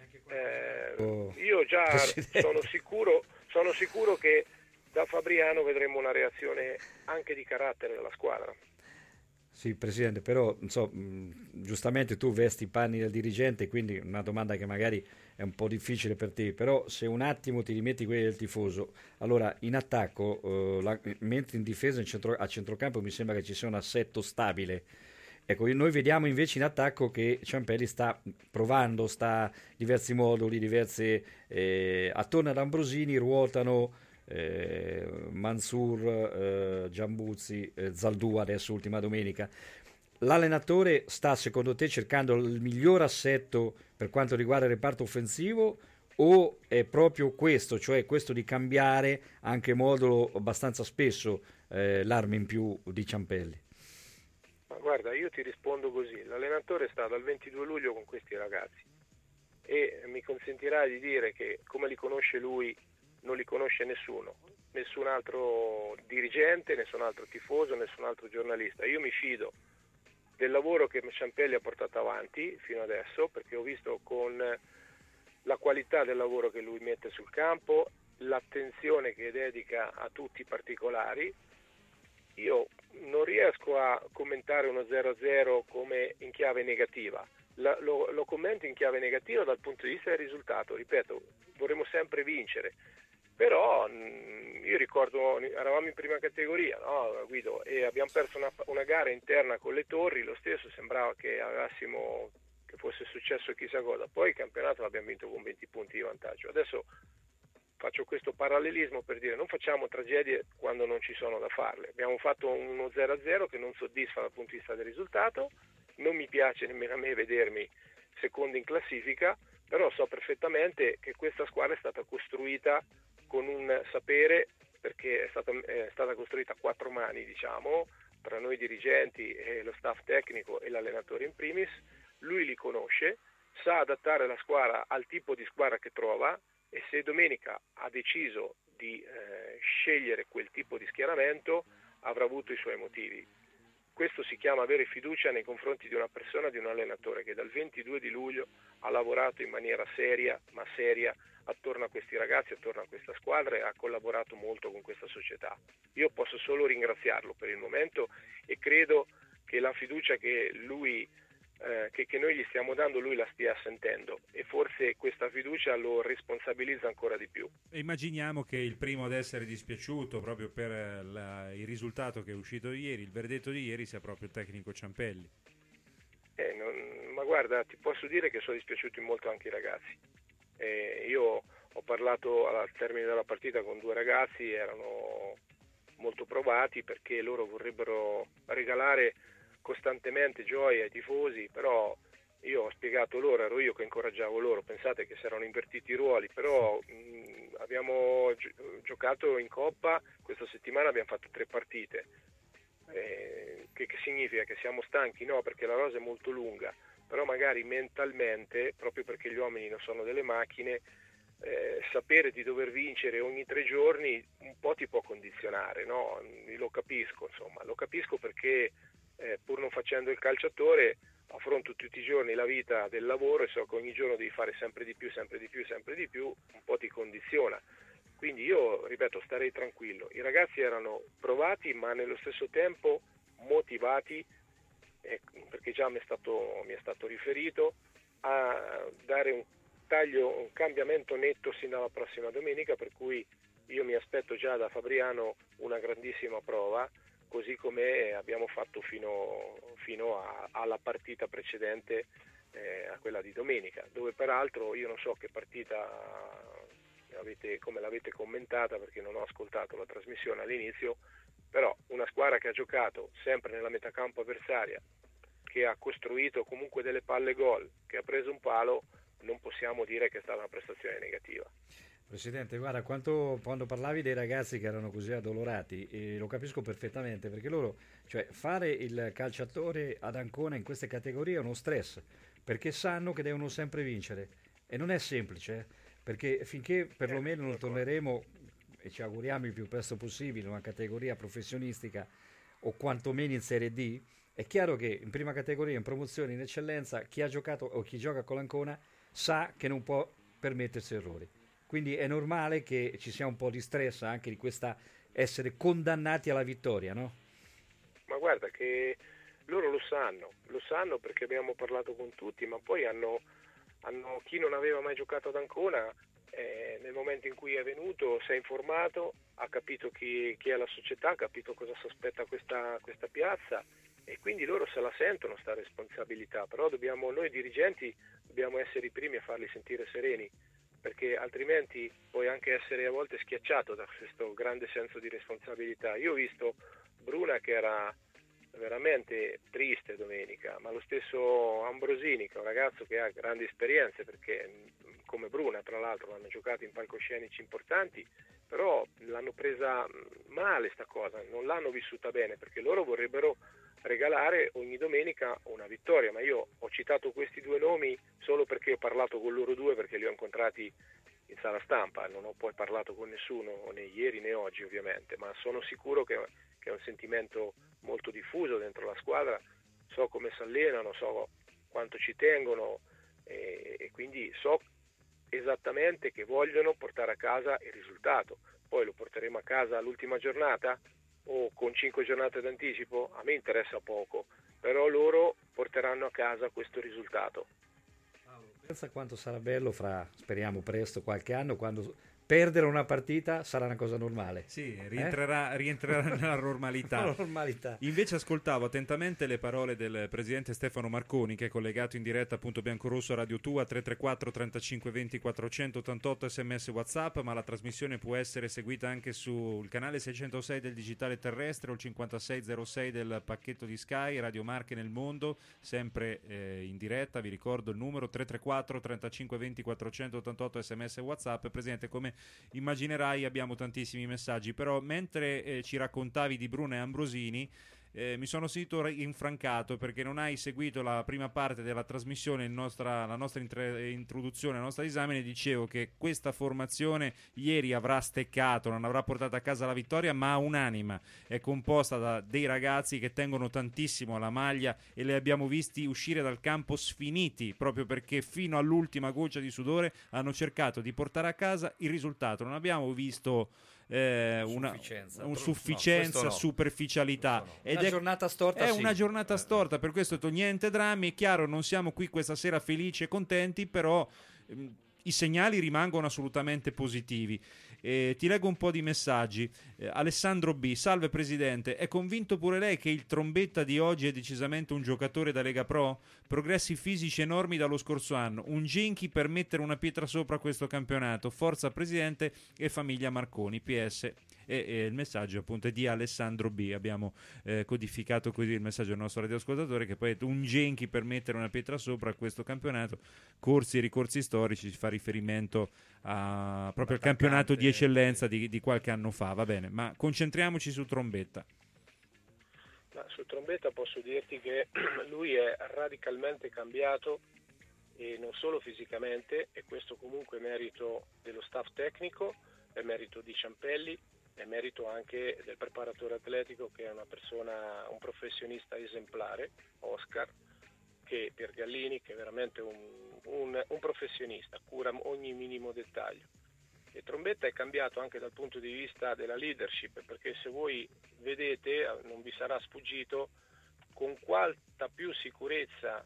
io già sono sicuro che da Fabriano vedremo una reazione anche di carattere della squadra. Sì, Presidente, però giustamente tu vesti i panni del dirigente, quindi una domanda che magari è un po' difficile per te, però se un attimo ti rimetti quelli del tifoso, allora in attacco, mentre in difesa a centrocampo mi sembra che ci sia un assetto stabile. Ecco, noi vediamo invece in attacco che Ciampelli sta provando, diversi moduli, attorno ad Ambrosini ruotano Mansur, Giambuzzi, Zaldua adesso ultima domenica. L'allenatore sta secondo te cercando il miglior assetto per quanto riguarda il reparto offensivo, o è proprio questo, cioè questo di cambiare anche modulo abbastanza spesso l'arma in più di Ciampelli? Ma guarda, io ti rispondo così: l'allenatore sta dal 22 luglio con questi ragazzi e mi consentirai di dire che come li conosce lui non li conosce nessun altro dirigente, nessun altro tifoso, nessun altro giornalista. Io mi fido del lavoro che Ciampelli ha portato avanti fino adesso, perché ho visto con la qualità del lavoro che lui mette sul campo, l'attenzione che dedica a tutti i particolari. Io non riesco a commentare uno 0-0 come in chiave negativa, lo commento in chiave negativa dal punto di vista del risultato. Ripeto, vorremmo sempre vincere, però io ricordo, eravamo in prima categoria, no, Guido, e abbiamo perso una gara interna con le Torri, lo stesso sembrava che fosse successo chissà cosa, poi il campionato l'abbiamo vinto con 20 punti di vantaggio. Adesso faccio questo parallelismo per dire: non facciamo tragedie quando non ci sono da farle. Abbiamo fatto uno 0-0 che non soddisfa dal punto di vista del risultato, non mi piace nemmeno a me vedermi secondo in classifica, però so perfettamente che questa squadra è stata costruita con un sapere, perché è stata costruita a quattro mani, diciamo, tra noi dirigenti e lo staff tecnico e l'allenatore in primis. Lui li conosce sa adattare la squadra al tipo di squadra che trova, e se domenica ha deciso di scegliere quel tipo di schieramento avrà avuto i suoi motivi. Questo si chiama avere fiducia nei confronti di una persona, di un allenatore che dal 22 di luglio ha lavorato in maniera seria, ma seria, attorno a questi ragazzi, attorno a questa squadra, e ha collaborato molto con questa società. Io posso solo ringraziarlo per il momento e credo che la fiducia che lui che noi gli stiamo dando lui la stia sentendo, e forse questa fiducia lo responsabilizza ancora di più. E immaginiamo che il primo ad essere dispiaciuto proprio per il risultato che è uscito ieri, il verdetto di ieri, sia proprio il tecnico Ciampelli. Ma guarda, ti posso dire che sono dispiaciuti molto anche i ragazzi. Io ho parlato al termine della partita con 2 ragazzi, erano molto provati perché loro vorrebbero regalare costantemente gioia ai tifosi, però io ho spiegato loro, ero io che incoraggiavo loro, pensate che si erano invertiti i ruoli, però abbiamo giocato in Coppa, questa settimana abbiamo fatto 3 partite, che significa che siamo stanchi? No, perché la rosa è molto lunga, però magari mentalmente, proprio perché gli uomini non sono delle macchine, sapere di dover vincere ogni 3 giorni un po' ti può condizionare, no? Lo capisco, insomma, lo capisco perché pur non facendo il calciatore affronto tutti i giorni la vita del lavoro e so che ogni giorno devi fare sempre di più, sempre di più, sempre di più, un po' ti condiziona. Quindi io, ripeto, starei tranquillo. I ragazzi erano provati ma nello stesso tempo motivati, perché già mi è stato riferito, a dare un cambiamento netto sin dalla prossima domenica, per cui io mi aspetto già da Fabriano una grandissima prova, così come abbiamo fatto fino alla partita precedente, a quella di domenica, dove peraltro io non so che partita come l'avete commentata, perché non ho ascoltato la trasmissione all'inizio, però una squadra che ha giocato sempre nella metacampo avversaria, che ha costruito comunque delle palle gol, che ha preso un palo, non possiamo dire che è stata una prestazione negativa. Presidente, guarda, quando parlavi dei ragazzi che erano così addolorati, lo capisco perfettamente, perché loro, cioè fare il calciatore ad Ancona in queste categorie è uno stress, perché sanno che devono sempre vincere, e non è semplice, perché finché perlomeno non torneremo, e ci auguriamo il più presto possibile, in una categoria professionistica o quantomeno in Serie D, è chiaro che in prima categoria, in promozione, in eccellenza, chi ha giocato o chi gioca con l'Ancona sa che non può permettersi errori. Quindi è normale che ci sia un po' di stress anche di questa essere condannati alla vittoria, no? Ma guarda che loro lo sanno perché abbiamo parlato con tutti, ma poi hanno chi non aveva mai giocato ad Ancona, nel momento in cui è venuto si è informato, ha capito chi è la società, ha capito cosa si aspetta questa piazza, e quindi loro se la sentono sta responsabilità, però noi dirigenti dobbiamo essere i primi a farli sentire sereni, perché altrimenti puoi anche essere a volte schiacciato da questo grande senso di responsabilità. Io ho visto Bruna che era veramente triste domenica, ma lo stesso Ambrosini, che è un ragazzo che ha grandi esperienze, perché come Bruna tra l'altro l'hanno giocato in palcoscenici importanti, però l'hanno presa male sta cosa, non l'hanno vissuta bene, perché loro vorrebbero regalare ogni domenica una vittoria, ma io ho citato questi 2 nomi solo perché ho parlato con loro 2, perché li ho incontrati in sala stampa, non ho poi parlato con nessuno né ieri né oggi ovviamente, ma sono sicuro che è un sentimento molto diffuso dentro la squadra, so come si allenano, so quanto ci tengono, e quindi so esattamente che vogliono portare a casa il risultato. Poi lo porteremo a casa all'ultima giornata o con 5 giornate d'anticipo, a me interessa poco, però loro porteranno a casa questo risultato. Pensa quanto sarà bello fra, speriamo presto, qualche anno, quando perdere una partita sarà una cosa normale. Sì, rientrerà nella normalità. normalità. Invece ascoltavo attentamente le parole del presidente Stefano Marconi, che è collegato in diretta appunto Biancorosso Radio Tua 334 35 20 488 sms WhatsApp, ma la trasmissione può essere seguita anche sul canale 606 del digitale terrestre o il 5606 del pacchetto di Sky Radio Marche nel mondo, sempre in diretta. Vi ricordo il numero 334 35 20 488 sms WhatsApp. Presidente, come immaginerai abbiamo tantissimi messaggi, però mentre ci raccontavi di Bruna e Ambrosini mi sono sentito infrancato perché non hai seguito la prima parte della trasmissione, la nostra introduzione, la nostra esame. Dicevo che questa formazione ieri avrà steccato, non avrà portato a casa la vittoria, ma ha un'anima, è composta da dei ragazzi che tengono tantissimo alla maglia e li abbiamo visti uscire dal campo sfiniti, proprio perché fino all'ultima goccia di sudore hanno cercato di portare a casa il risultato. Non abbiamo visto sufficienza, superficialità. Ed una giornata storta, è una giornata storta, per questo ho detto niente drammi. È chiaro, non siamo qui questa sera felici e contenti, però i segnali rimangono assolutamente positivi. Ti leggo un po' di messaggi. Alessandro B: salve presidente, è convinto pure lei che il Trombetta di oggi è decisamente un giocatore da Lega Pro? Progressi fisici enormi dallo scorso anno, un Ginchi per mettere una pietra sopra questo campionato. Forza presidente e famiglia Marconi. PS. E il messaggio appunto è di Alessandro B. Abbiamo codificato così il messaggio del nostro radioascoltatore, che poi è un Genchi per mettere una pietra sopra a questo campionato. Corsi e ricorsi storici, si fa riferimento proprio al campionato di eccellenza di qualche anno fa. Va bene, ma concentriamoci su Trombetta. Su Trombetta posso dirti che lui è radicalmente cambiato, e non solo fisicamente, e questo comunque è merito dello staff tecnico, è merito di Ciampelli, è merito anche del preparatore atletico, che è un professionista esemplare, Oscar, che per Gallini, che è veramente un professionista, cura ogni minimo dettaglio. E Trombetta è cambiato anche dal punto di vista della leadership, perché se voi vedete, non vi sarà sfuggito con quanta più sicurezza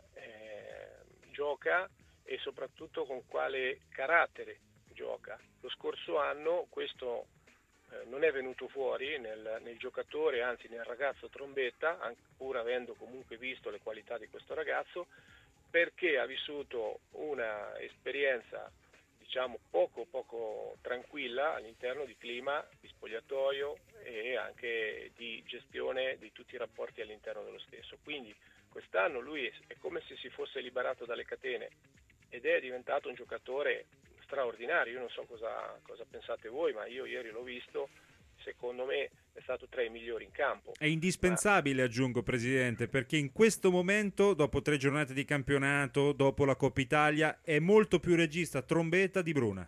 gioca e soprattutto con quale carattere gioca. Lo scorso anno questo non è venuto fuori nel giocatore, anzi nel ragazzo Trombetta, pur avendo comunque visto le qualità di questo ragazzo, perché ha vissuto una esperienza diciamo poco tranquilla all'interno di clima di spogliatoio e anche di gestione di tutti i rapporti all'interno dello stesso. Quindi quest'anno lui è come se si fosse liberato dalle catene ed è diventato un giocatore straordinario. Io non so cosa pensate voi, ma io ieri l'ho visto, secondo me è stato tra i migliori in campo. È indispensabile, aggiungo presidente, perché in questo momento, dopo 3 giornate di campionato, dopo la Coppa Italia, è molto più regista Trombetta di Bruna.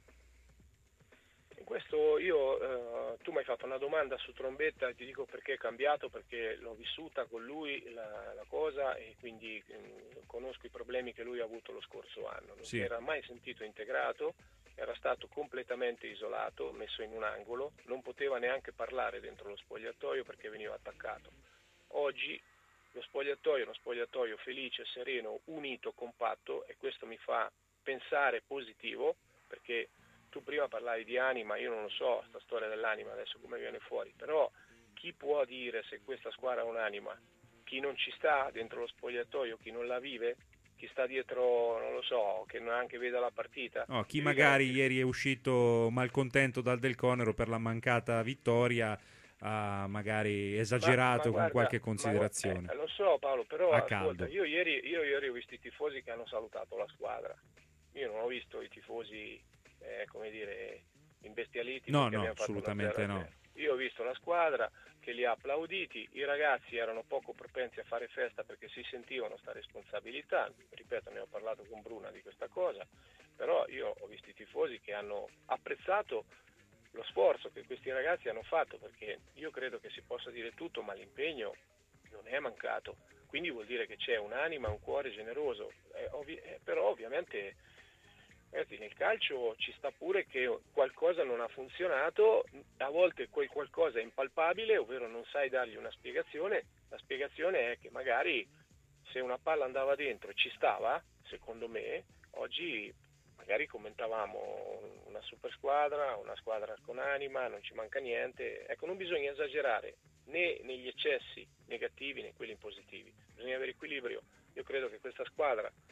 In questo tu mi hai fatto una domanda su Trombetta e ti dico perché è cambiato, perché l'ho vissuta con lui la cosa e quindi conosco i problemi che lui ha avuto lo scorso anno. Non si era mai sentito integrato, era stato completamente isolato, messo in un angolo, non poteva neanche parlare dentro lo spogliatoio perché veniva attaccato. Oggi lo spogliatoio è uno spogliatoio felice, sereno, unito, compatto, e questo mi fa pensare positivo, perché tu prima parlavi di anima, io non lo so, sta storia dell'anima adesso come viene fuori, però chi può dire se questa squadra ha un'anima? Chi non ci sta dentro lo spogliatoio, chi non la vive? Chi sta dietro, non lo so, che neanche vede la partita. No, chi magari ieri è uscito malcontento dal Del Conero per la mancata vittoria ha magari esagerato con qualche considerazione. Lo so Paolo, però ascolta, io ieri ho visto i tifosi che hanno salutato la squadra. Io non ho visto i tifosi, come dire, imbestialiti. No, assolutamente no. Io ho visto la squadra che li ha applauditi, i ragazzi erano poco propensi a fare festa perché si sentivano sta responsabilità, ripeto, ne ho parlato con Bruna di questa cosa, però io ho visto i tifosi che hanno apprezzato lo sforzo che questi ragazzi hanno fatto, perché io credo che si possa dire tutto, ma l'impegno non è mancato, quindi vuol dire che c'è un'anima, un cuore generoso, però ovviamente nel calcio ci sta pure che qualcosa non ha funzionato, a volte quel qualcosa è impalpabile, ovvero non sai dargli una spiegazione. La spiegazione è che magari se una palla andava dentro e ci stava, secondo me, oggi magari commentavamo una super squadra, una squadra con anima, non ci manca niente. Ecco, non bisogna esagerare né negli eccessi negativi né quelli positivi, bisogna avere equilibrio. Io credo che questa squadra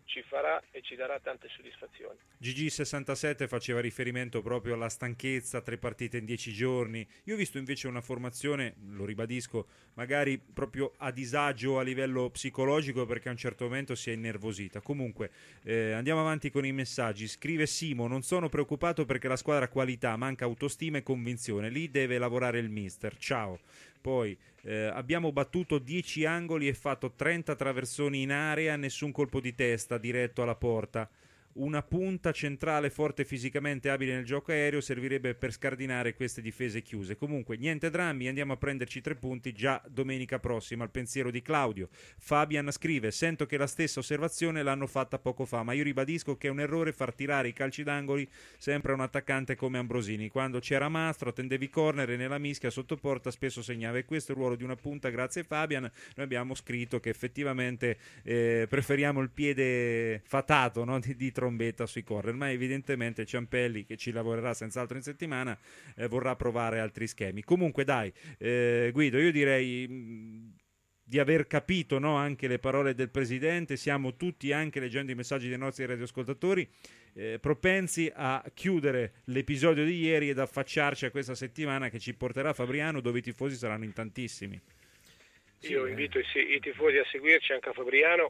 ci farà e ci darà tante soddisfazioni. GG67 faceva riferimento proprio alla stanchezza, 3 partite in 10 giorni. Io ho visto invece una formazione, lo ribadisco, magari proprio a disagio a livello psicologico, perché a un certo momento si è innervosita. Comunque andiamo avanti con i messaggi. Scrive Simo: non sono preoccupato perché la squadra ha qualità, manca autostima e convinzione, lì deve lavorare il mister. Ciao. Poi abbiamo battuto 10 angoli e fatto 30 traversoni in area, nessun colpo di testa diretto alla porta. Una punta centrale forte fisicamente, abile nel gioco aereo, servirebbe per scardinare queste difese chiuse. Comunque niente drammi, andiamo a prenderci 3 punti già domenica prossima. Il pensiero di Claudio. Fabian scrive: sento che la stessa osservazione l'hanno fatta poco fa, ma io ribadisco che è un errore far tirare i calci d'angoli sempre a un attaccante come Ambrosini. Quando c'era Mastro attendevi corner e nella mischia sotto porta spesso segnava, e questo è il ruolo di una punta. Grazie Fabian. Noi abbiamo scritto che effettivamente preferiamo il piede fatato, no? di trombetta sui corner, ma evidentemente Ciampelli, che ci lavorerà senz'altro in settimana, vorrà provare altri schemi. Comunque dai, Guido, io direi di aver capito, no, anche le parole del presidente. Siamo tutti, anche leggendo i messaggi dei nostri radioascoltatori, propensi a chiudere l'episodio di ieri ed affacciarci a questa settimana che ci porterà a Fabriano, dove i tifosi saranno in tantissimi. Io invito i tifosi a seguirci anche a Fabriano,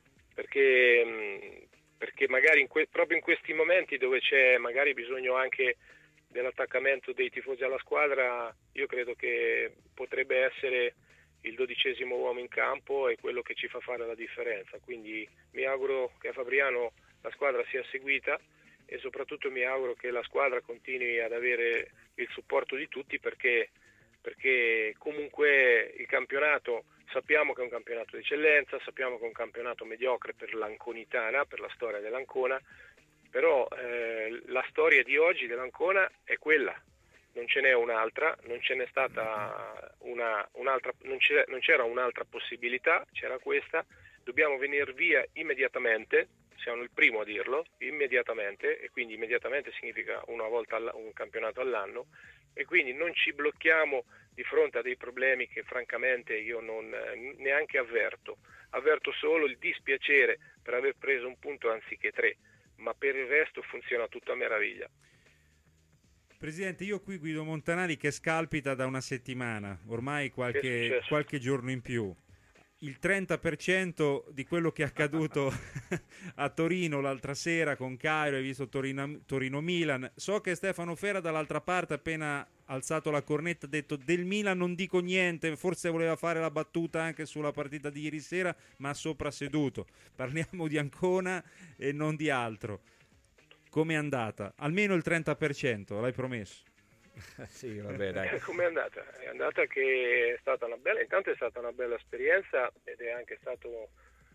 perché magari proprio in questi momenti dove c'è magari bisogno anche dell'attaccamento dei tifosi alla squadra, io credo che potrebbe essere il 12° uomo in campo e quello che ci fa fare la differenza. Quindi mi auguro che a Fabriano la squadra sia seguita e soprattutto mi auguro che la squadra continui ad avere il supporto di tutti, perché comunque il campionato sappiamo che è un campionato di eccellenza, sappiamo che è un campionato mediocre per l'Anconitana, per la storia dell'Ancona, però la storia di oggi dell'Ancona è quella, non ce n'è un'altra, non ce n'è stata un'altra, non c'era un'altra possibilità, c'era questa. Dobbiamo venire via immediatamente, siamo il primo a dirlo, immediatamente, e quindi immediatamente significa una volta un campionato all'anno, e quindi non ci blocchiamo di fronte a dei problemi che francamente io non neanche avverto solo il dispiacere per aver preso un punto anziché 3, ma per il resto funziona tutto a meraviglia. Presidente, io qui Guido Montanari che scalpita da una settimana, ormai qualche giorno in più. Il 30% di quello che è accaduto a Torino l'altra sera con Cairo, hai visto Torino-Milan. So che Stefano Fera dall'altra parte, appena alzato la cornetta, ha detto del Milan non dico niente, forse voleva fare la battuta anche sulla partita di ieri sera, ma soprasseduto. Parliamo di Ancona e non di altro. Com'è andata? Almeno il 30%, l'hai promesso. Sì, vabbè, dai. Com'è andata? È andata che è stata intanto è stata una bella esperienza, ed è anche stato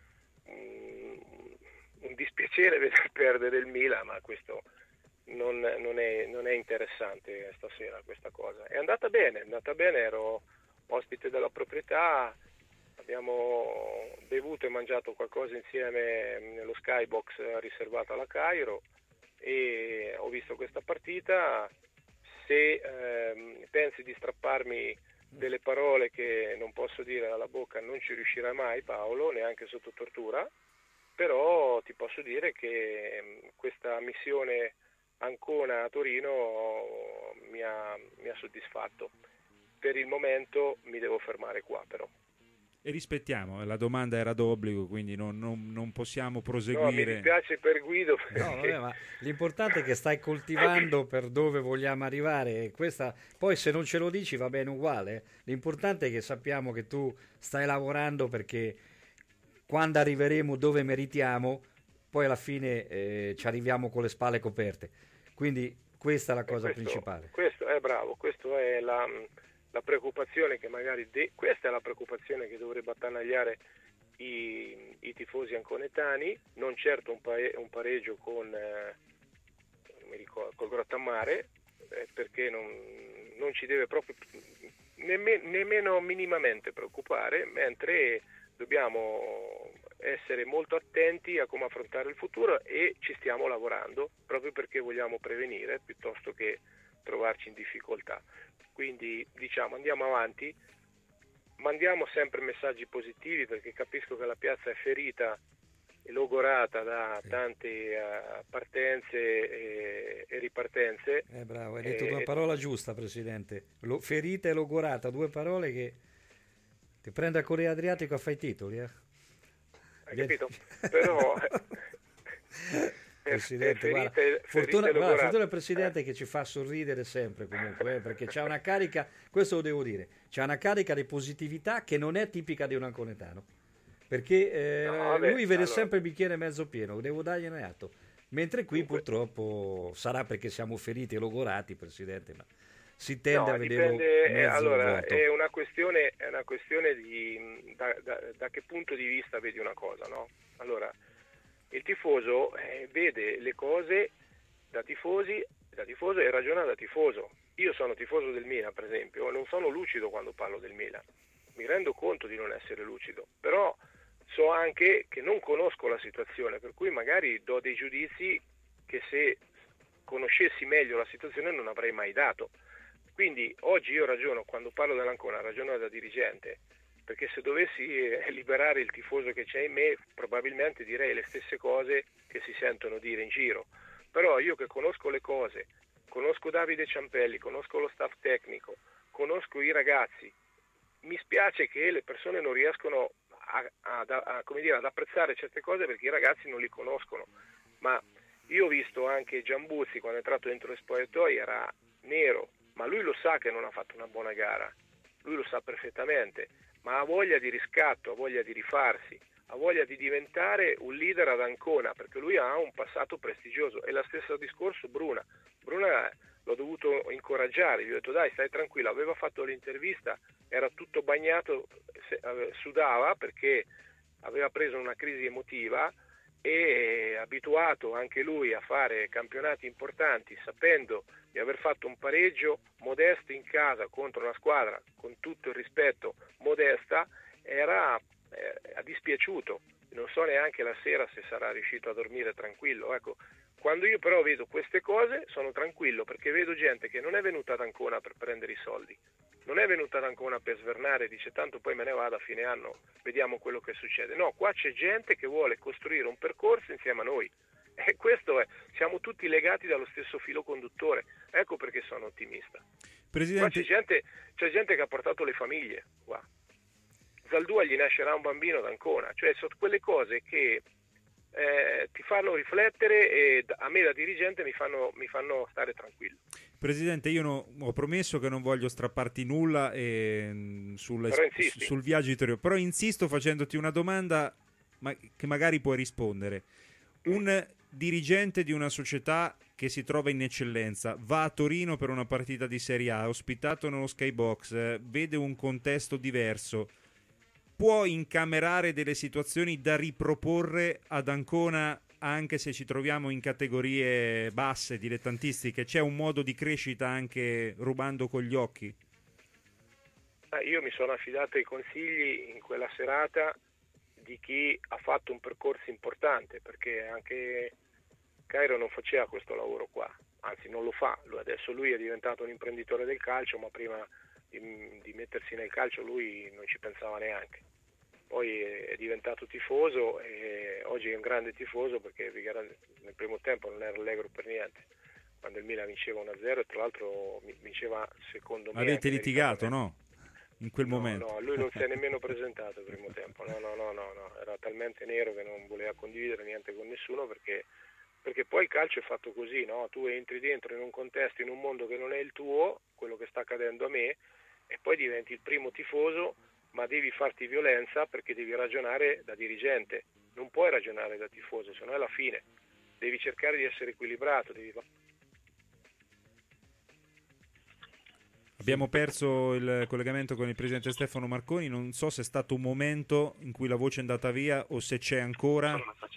un dispiacere vedere perdere il Milan, ma questo non è interessante stasera questa cosa. È andata bene, ero ospite della proprietà, abbiamo bevuto e mangiato qualcosa insieme nello skybox riservato alla Cairo e ho visto questa partita. Se pensi di strapparmi delle parole che non posso dire dalla bocca, non ci riuscirai mai, Paolo, neanche sotto tortura, però ti posso dire che questa missione Ancona a Torino mi ha soddisfatto. Per il momento mi devo fermare qua, però. E rispettiamo, la domanda era d'obbligo, quindi non possiamo proseguire. No, mi dispiace per Guido. Perché... No, vabbè, ma l'importante è che stai coltivando per dove vogliamo arrivare. E questa, poi se non ce lo dici va bene uguale. L'importante è che sappiamo che tu stai lavorando, perché quando arriveremo dove meritiamo, poi alla fine ci arriviamo con le spalle coperte. Quindi questa è la cosa principale. Questo è bravo, questo è la preoccupazione che magari questa è la preoccupazione che dovrebbe attanagliare i tifosi anconetani, non certo un pareggio con col Grottammare, perché non ci deve proprio nemmeno minimamente preoccupare, mentre dobbiamo essere molto attenti a come affrontare il futuro, e ci stiamo lavorando proprio perché vogliamo prevenire piuttosto che trovarci in difficoltà. Quindi diciamo andiamo avanti, mandiamo sempre messaggi positivi, perché capisco che la piazza è ferita logorata da tante partenze e ripartenze. Bravo, hai detto una parola giusta, Presidente. Ferita e logorata, due parole che ti prende a Corea Adriatico a fare i titoli. Hai capito? Però... Presidente, guarda, fortuna il Presidente che ci fa sorridere sempre comunque, perché c'ha una carica, questo lo devo dire, c'ha una carica di positività che non è tipica di un anconetano, perché lui vede sempre il bicchiere mezzo pieno, devo dargliene atto, mentre qui purtroppo sarà perché siamo feriti e logorati, Presidente, ma si tende a vederlo mezzo vuoto. È una questione di da che punto di vista vedi una cosa, no? Allora, il tifoso vede le cose da tifoso e ragiona da tifoso. Io sono tifoso del Milan, per esempio, e non sono lucido quando parlo del Milan. Mi rendo conto di non essere lucido, però so anche che non conosco la situazione, per cui magari do dei giudizi che se conoscessi meglio la situazione non avrei mai dato. Quindi oggi io ragiono, quando parlo dell'Ancona, ragiono da dirigente, perché se dovessi liberare il tifoso che c'è in me, probabilmente direi le stesse cose che si sentono dire in giro. Però io che conosco le cose, conosco Davide Ciampelli, conosco lo staff tecnico, conosco i ragazzi, mi spiace che le persone non riescono ad apprezzare certe cose perché i ragazzi non li conoscono. Ma io ho visto anche Giambuzzi quando è entrato dentro le spogliatoi, era nero, ma lui lo sa che non ha fatto una buona gara, lui lo sa perfettamente, ma ha voglia di riscatto, ha voglia di rifarsi, ha voglia di diventare un leader ad Ancona, perché lui ha un passato prestigioso. E lo stesso discorso Bruna l'ho dovuto incoraggiare, gli ho detto dai, stai tranquillo, aveva fatto l'intervista, era tutto bagnato, sudava perché aveva preso una crisi emotiva, e abituato anche lui a fare campionati importanti, sapendo di aver fatto un pareggio modesto in casa contro una squadra, con tutto il rispetto, modesta, ha dispiaciuto. Non so neanche la sera se sarà riuscito a dormire tranquillo. Ecco, quando io però vedo queste cose sono tranquillo, perché vedo gente che non è venuta ad Ancona per prendere i soldi, non è venuta ad Ancona per svernare, dice tanto poi me ne vado a fine anno, vediamo quello che succede. No, qua c'è gente che vuole costruire un percorso insieme a noi, e questo è, siamo tutti legati dallo stesso filo conduttore. Ecco perché sono ottimista. Presidente... Qua c'è gente che ha portato le famiglie qua. Zaldua gli nascerà un bambino ad Ancona, cioè sono quelle cose che ti fanno riflettere, e a me da dirigente mi fanno stare tranquillo. Presidente, io ho promesso che non voglio strapparti nulla sul viaggio interiore, però insisto facendoti una domanda che magari puoi rispondere. Un dirigente di una società che si trova in eccellenza va a Torino per una partita di Serie A, ospitato nello Skybox, vede un contesto diverso, può incamerare delle situazioni da riproporre ad Ancona anche se ci troviamo in categorie basse, dilettantistiche? C'è un modo di crescita anche rubando con gli occhi? Io mi sono affidato ai consigli in quella serata di chi ha fatto un percorso importante, perché anche Cairo non faceva questo lavoro qua, anzi non lo fa, adesso lui è diventato un imprenditore del calcio, ma prima di mettersi nel calcio lui non ci pensava neanche. Poi è diventato tifoso e oggi è un grande tifoso, perché nel primo tempo non era allegro per niente, quando il Milan vinceva 1-0 e tra l'altro vinceva secondo me. Avete litigato, no? In quel momento? No, lui non si è nemmeno presentato il primo tempo, no, era talmente nero che non voleva condividere niente con nessuno, perché poi il calcio è fatto così, no? Tu entri dentro in un contesto, in un mondo che non è il tuo, quello che sta accadendo a me, e poi diventi il primo tifoso, ma devi farti violenza perché devi ragionare da dirigente, non puoi ragionare da tifoso, se no è la fine. Devi cercare di essere equilibrato. Abbiamo perso il collegamento con il presidente Stefano Marconi, non so se è stato un momento in cui la voce è andata via o se c'è ancora.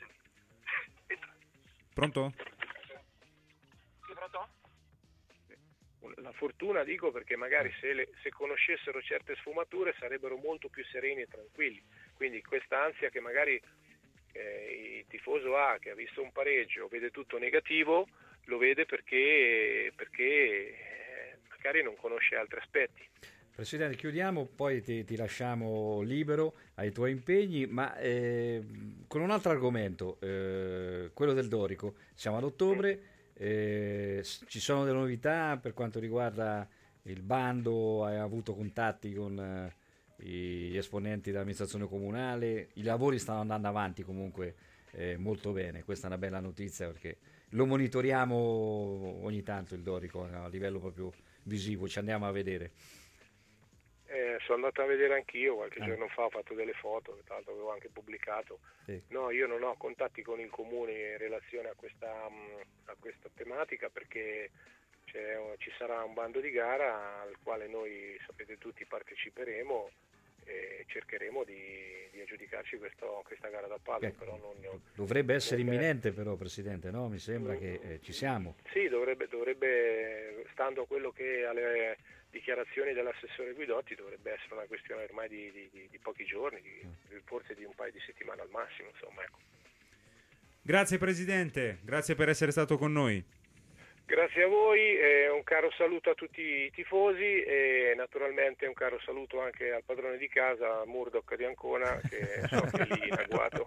Pronto? La fortuna, dico, perché magari se conoscessero certe sfumature sarebbero molto più sereni e tranquilli. Quindi questa ansia che magari il tifoso ha, che ha visto un pareggio, vede tutto negativo, lo vede perché magari non conosce altri aspetti. Presidente, chiudiamo, poi ti lasciamo libero ai tuoi impegni, ma con un altro argomento, quello del Dorico. Siamo ad ottobre, ci sono delle novità per quanto riguarda il bando, hai avuto contatti con gli esponenti dell'amministrazione comunale, i lavori stanno andando avanti comunque molto bene, questa è una bella notizia perché lo monitoriamo ogni tanto il Dorico a livello proprio visivo, ci andiamo a vedere. Sono andato a vedere anch'io qualche giorno fa, ho fatto delle foto, tra l'altro avevo anche pubblicato. Sì. No, io non ho contatti con il comune in relazione a questa tematica perché ci sarà un bando di gara al quale noi, sapete tutti, parteciperemo e cercheremo di aggiudicarci questa gara d'appalto. Però dovrebbe essere imminente però, Presidente, no? Mi sembra che ci siamo. Sì, dovrebbe, stando a quello che alle dichiarazioni dell'assessore Guidotti, dovrebbe essere una questione ormai di pochi giorni, forse di un paio di settimane al massimo, insomma, ecco. Grazie Presidente, grazie per essere stato con noi. Grazie a voi, un caro saluto a tutti i tifosi e naturalmente un caro saluto anche al padrone di casa, Murdoch di Ancona, che so che è lì in agguato.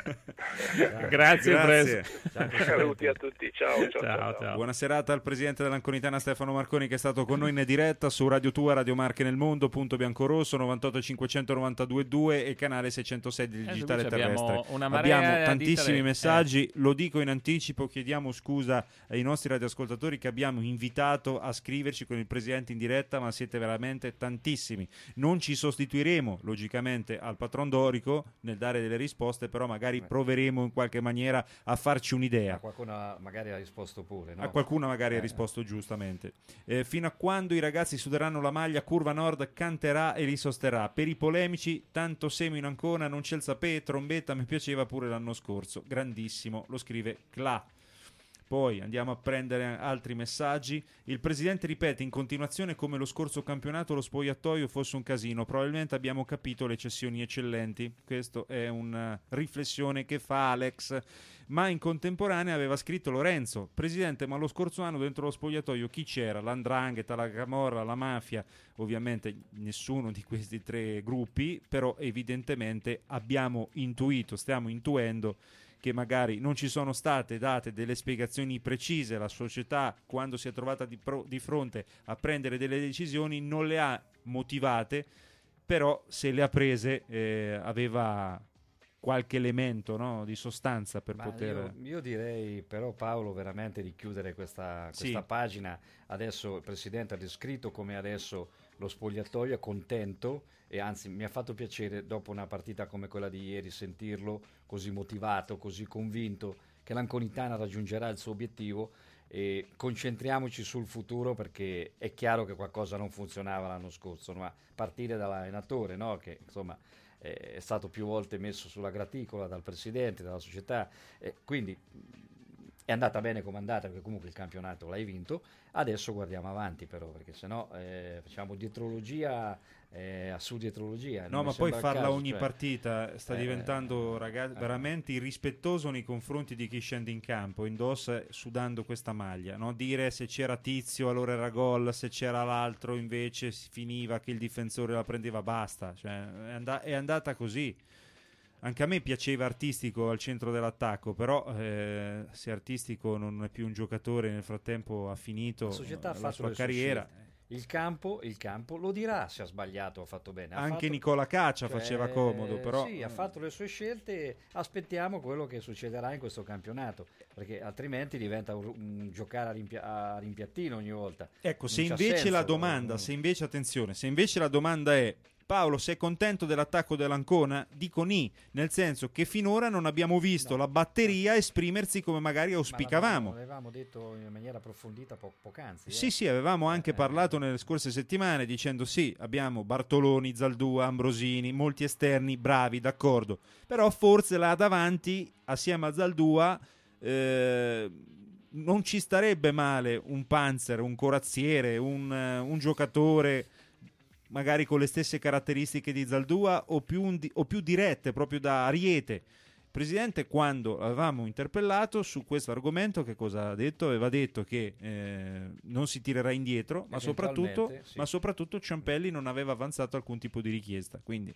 Grazie. Saluti a tutti, ciao. Buona serata al presidente dell'Anconitana Stefano Marconi, che è stato con noi in diretta su Radio Tua, Radio Marche nel Mondo, punto biancorosso 98 592 e canale 606 del digitale terrestre. Abbiamo tantissimi messaggi, lo dico in anticipo, chiediamo scusa ai nostri radioascoltatori che abbiamo invitato a scriverci con il presidente in diretta, ma siete veramente tantissimi. Non ci sostituiremo logicamente al patron Dorico nel dare delle risposte, però magari proveremo in qualche maniera a farci un'idea. A qualcuno magari ha risposto pure, no? A qualcuno magari ha risposto giustamente. Fino a quando i ragazzi suderanno la maglia, Curva Nord canterà e li sosterrà. Per i polemici, tanto semo in Ancona, non c'è il sapè, trombetta mi piaceva pure l'anno scorso. Grandissimo, lo scrive Cla. Poi andiamo a prendere altri messaggi. Il presidente ripete in continuazione come lo scorso campionato lo spogliatoio fosse un casino. Probabilmente abbiamo capito le cessioni eccellenti. Questa è una riflessione che fa Alex. Ma in contemporanea aveva scritto Lorenzo: presidente, ma lo scorso anno dentro lo spogliatoio chi c'era? L'Andrangheta, la Camorra, la mafia? Ovviamente nessuno di questi tre gruppi, però evidentemente stiamo intuendo che magari non ci sono state date delle spiegazioni precise. La società, quando si è trovata di fronte a prendere delle decisioni, non le ha motivate, però se le ha prese aveva qualche elemento, no, di sostanza per poter... Io direi però, Paolo, veramente di chiudere questa pagina. Adesso il Presidente ha descritto come adesso lo spogliatoio è contento, e anzi mi ha fatto piacere dopo una partita come quella di ieri sentirlo così motivato, così convinto che l'Anconitana raggiungerà il suo obiettivo. E concentriamoci sul futuro, perché è chiaro che qualcosa non funzionava l'anno scorso, ma partire dall'allenatore, no? Che insomma è stato più volte messo sulla graticola dal presidente, dalla società, quindi è andata bene come è andata, perché comunque il campionato l'hai vinto. Adesso guardiamo avanti però, perché sennò facciamo dietrologia su dietrologia. No, ma poi farla ogni partita sta diventando veramente irrispettoso nei confronti di chi scende in campo, indossa sudando questa maglia, no? Dire se c'era Tizio allora era gol, se c'era l'altro invece si finiva che il difensore la prendeva, basta, cioè, è andata così. Anche a me piaceva Artistico al centro dell'attacco, però se Artistico non è più un giocatore, nel frattempo ha finito la sua carriera. Il campo lo dirà se ha sbagliato o ha fatto bene. Nicola Caccia faceva comodo, però sì, ha fatto le sue scelte. Aspettiamo quello che succederà in questo campionato, perché altrimenti diventa un giocare a rimpiattino ogni volta. Ecco, se invece la domanda è: Paolo, sei contento dell'attacco dell'Ancona? Dico ni, nel senso che finora non abbiamo visto la batteria esprimersi come magari auspicavamo. L'avevamo detto in maniera approfondita poc'anzi. Sì, avevamo anche parlato nelle scorse settimane dicendo sì, abbiamo Bartoloni, Zaldua, Ambrosini, molti esterni bravi, d'accordo, però forse là davanti, assieme a Zaldua, non ci starebbe male un Panzer, un corazziere, un giocatore magari con le stesse caratteristiche di Zaldua o più dirette, proprio da ariete. Presidente, quando avevamo interpellato su questo argomento, che cosa ha detto? Aveva detto che non si tirerà indietro, ma soprattutto Ciampelli non aveva avanzato alcun tipo di richiesta, quindi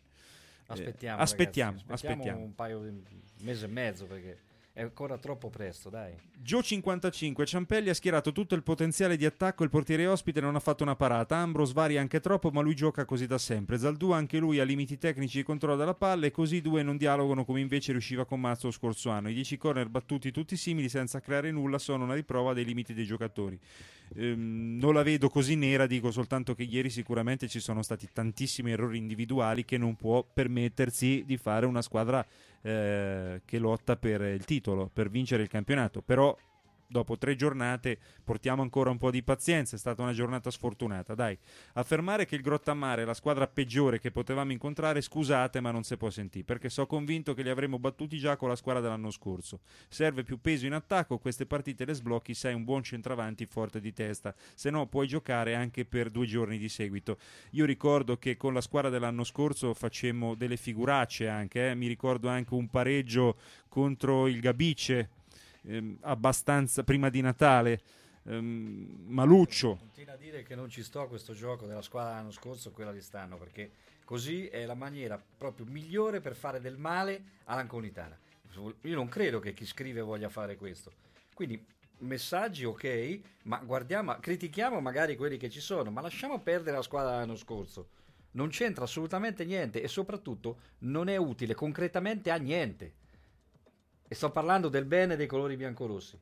aspettiamo un paio di mese e mezzo, perché è ancora troppo presto, dai. Gio 55, Ciampelli ha schierato tutto il potenziale di attacco, il portiere ospite non ha fatto una parata, Ambros varia anche troppo, ma lui gioca così da sempre. Zaldù anche lui ha limiti tecnici di controllo della palla e così i due non dialogano come invece riusciva con Mazzo lo scorso anno. I 10 corner battuti tutti simili senza creare nulla sono una riprova dei limiti dei giocatori. Non la vedo così nera, dico soltanto che ieri sicuramente ci sono stati tantissimi errori individuali che non può permettersi di fare una squadra che lotta per il titolo, per vincere il campionato. Però dopo 3 giornate portiamo ancora un po' di pazienza, è stata una giornata sfortunata, dai. Affermare che il Grottammare è la squadra peggiore che potevamo incontrare, scusate, ma non si può sentire, perché so convinto che li avremmo battuti già con la squadra dell'anno scorso. Serve più peso in attacco, queste partite le sblocchi se hai un buon centravanti forte di testa, se no puoi giocare anche per 2 giorni di seguito. Io ricordo che con la squadra dell'anno scorso facemmo delle figuracce anche, mi ricordo anche un pareggio contro il Gabice, abbastanza prima di Natale, maluccio. Continua a dire che non ci sto a questo gioco della squadra l'anno scorso e quella di stanno, perché così è la maniera proprio migliore per fare del male all'Anconitana. Io non credo che chi scrive voglia fare questo, quindi messaggi ok, ma critichiamo magari quelli che ci sono, ma lasciamo perdere la squadra l'anno scorso. Non c'entra assolutamente niente e soprattutto non è utile concretamente a niente. E sto parlando del bene dei colori biancorossi.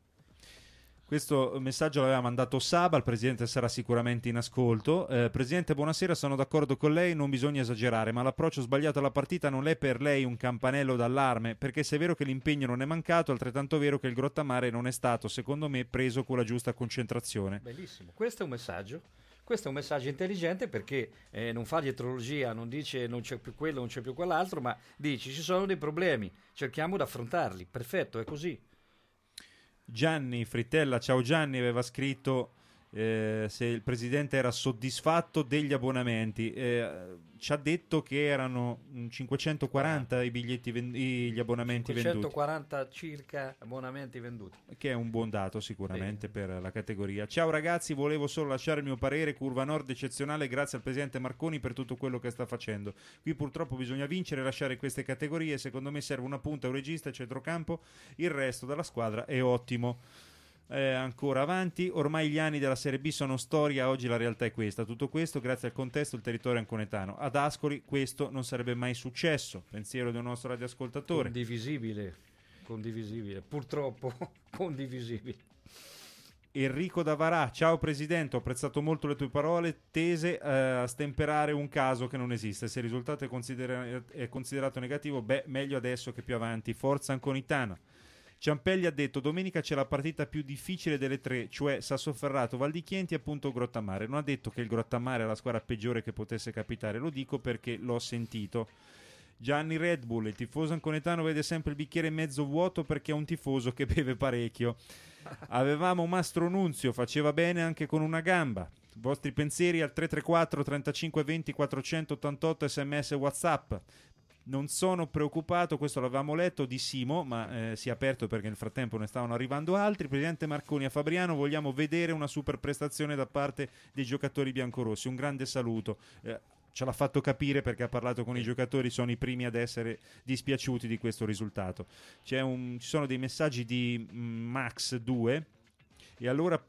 Questo messaggio l'aveva mandato Saba, il Presidente sarà sicuramente in ascolto. Presidente, buonasera, sono d'accordo con lei, non bisogna esagerare, ma l'approccio sbagliato alla partita non è per lei un campanello d'allarme, perché se è vero che l'impegno non è mancato, è altrettanto vero che il Grottammare non è stato, secondo me, preso con la giusta concentrazione. Bellissimo, questo è un messaggio. Questo è un messaggio intelligente, perché non fa dietrologia, non dice non c'è più quello, non c'è più quell'altro, ma dice ci sono dei problemi, cerchiamo di affrontarli. Perfetto, è così. Gianni Frittella, ciao Gianni, aveva scritto se il Presidente era soddisfatto degli abbonamenti. Ci ha detto che erano 540 i biglietti gli abbonamenti 540 venduti. circa abbonamenti venduti, che è un buon dato sicuramente per la categoria. Ciao ragazzi, volevo solo lasciare il mio parere, Curva Nord eccezionale, grazie al Presidente Marconi per tutto quello che sta facendo. Qui purtroppo bisogna vincere e lasciare queste categorie, secondo me serve una punta, un regista e centrocampo, il resto della squadra è ottimo. Ancora avanti, ormai gli anni della Serie B sono storia, oggi la realtà è questa. Tutto questo grazie al contesto del territorio anconetano. Ad Ascoli questo non sarebbe mai successo. Pensiero di un nostro radioascoltatore. Condivisibile, purtroppo condivisibile. Enrico Davarà, ciao Presidente, ho apprezzato molto le tue parole tese a stemperare un caso che non esiste. Se il risultato è considerato negativo, meglio adesso che più avanti. Forza Anconitana. Ciampelli ha detto domenica c'è la partita più difficile delle 3, cioè Sassoferrato, Val di Chienti e appunto Grottammare. Non ha detto che il Grottammare è la squadra peggiore che potesse capitare, lo dico perché l'ho sentito. Gianni Red Bull, il tifoso anconetano vede sempre il bicchiere mezzo vuoto perché è un tifoso che beve parecchio. Avevamo Mastro Nunzio, faceva bene anche con una gamba. Vostri pensieri al 334 35 20 488 sms WhatsApp. Non sono preoccupato, questo l'avevamo letto di Simo, ma si è aperto perché nel frattempo ne stavano arrivando altri. Presidente Marconi, a Fabriano vogliamo vedere una super prestazione da parte dei giocatori biancorossi. Un grande saluto. Ce l'ha fatto capire perché ha parlato con i giocatori, sono i primi ad essere dispiaciuti di questo risultato. Ci sono dei messaggi di Max 2 e allora...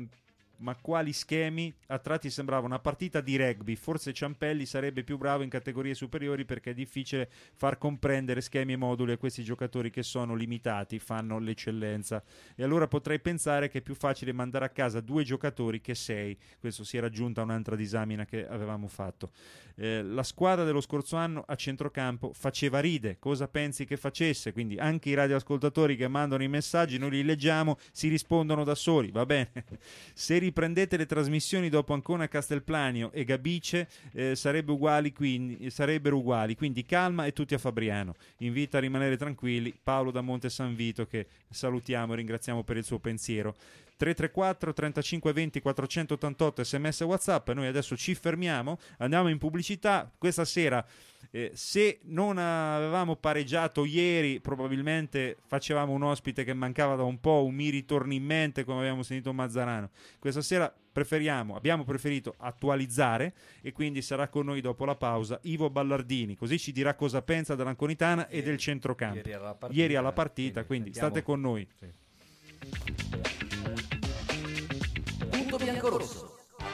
ma quali schemi? A tratti sembrava una partita di rugby, forse Ciampelli sarebbe più bravo in categorie superiori perché è difficile far comprendere schemi e moduli a questi giocatori che sono limitati, fanno l'eccellenza, e allora potrei pensare che è più facile mandare a casa 2 giocatori che 6. Questo si è raggiunta un'altra disamina che avevamo fatto. La squadra dello scorso anno a centrocampo faceva ride, cosa pensi che facesse? Quindi anche i radioascoltatori che mandano i messaggi noi li leggiamo, si rispondono da soli, va bene. Se riprendete le trasmissioni dopo Ancona, Castelplanio e Gabice sarebbero uguali, quindi calma e tutti a Fabriano. Invita a rimanere tranquilli Paolo da Monte San Vito, che salutiamo e ringraziamo per il suo pensiero. 334 35 20 488 sms WhatsApp. Noi adesso ci fermiamo, andiamo in pubblicità. Questa sera Se non avevamo pareggiato ieri, probabilmente facevamo un ospite che mancava da un po', un mi ritorni in mente, come abbiamo sentito Mazzarano. Questa sera abbiamo preferito attualizzare, e quindi sarà con noi dopo la pausa Ivo Ballardini, così ci dirà cosa pensa dell'Anconitana e del centrocampo. Ieri alla partita, quindi state con noi. Sì. Punto bianco-rosso.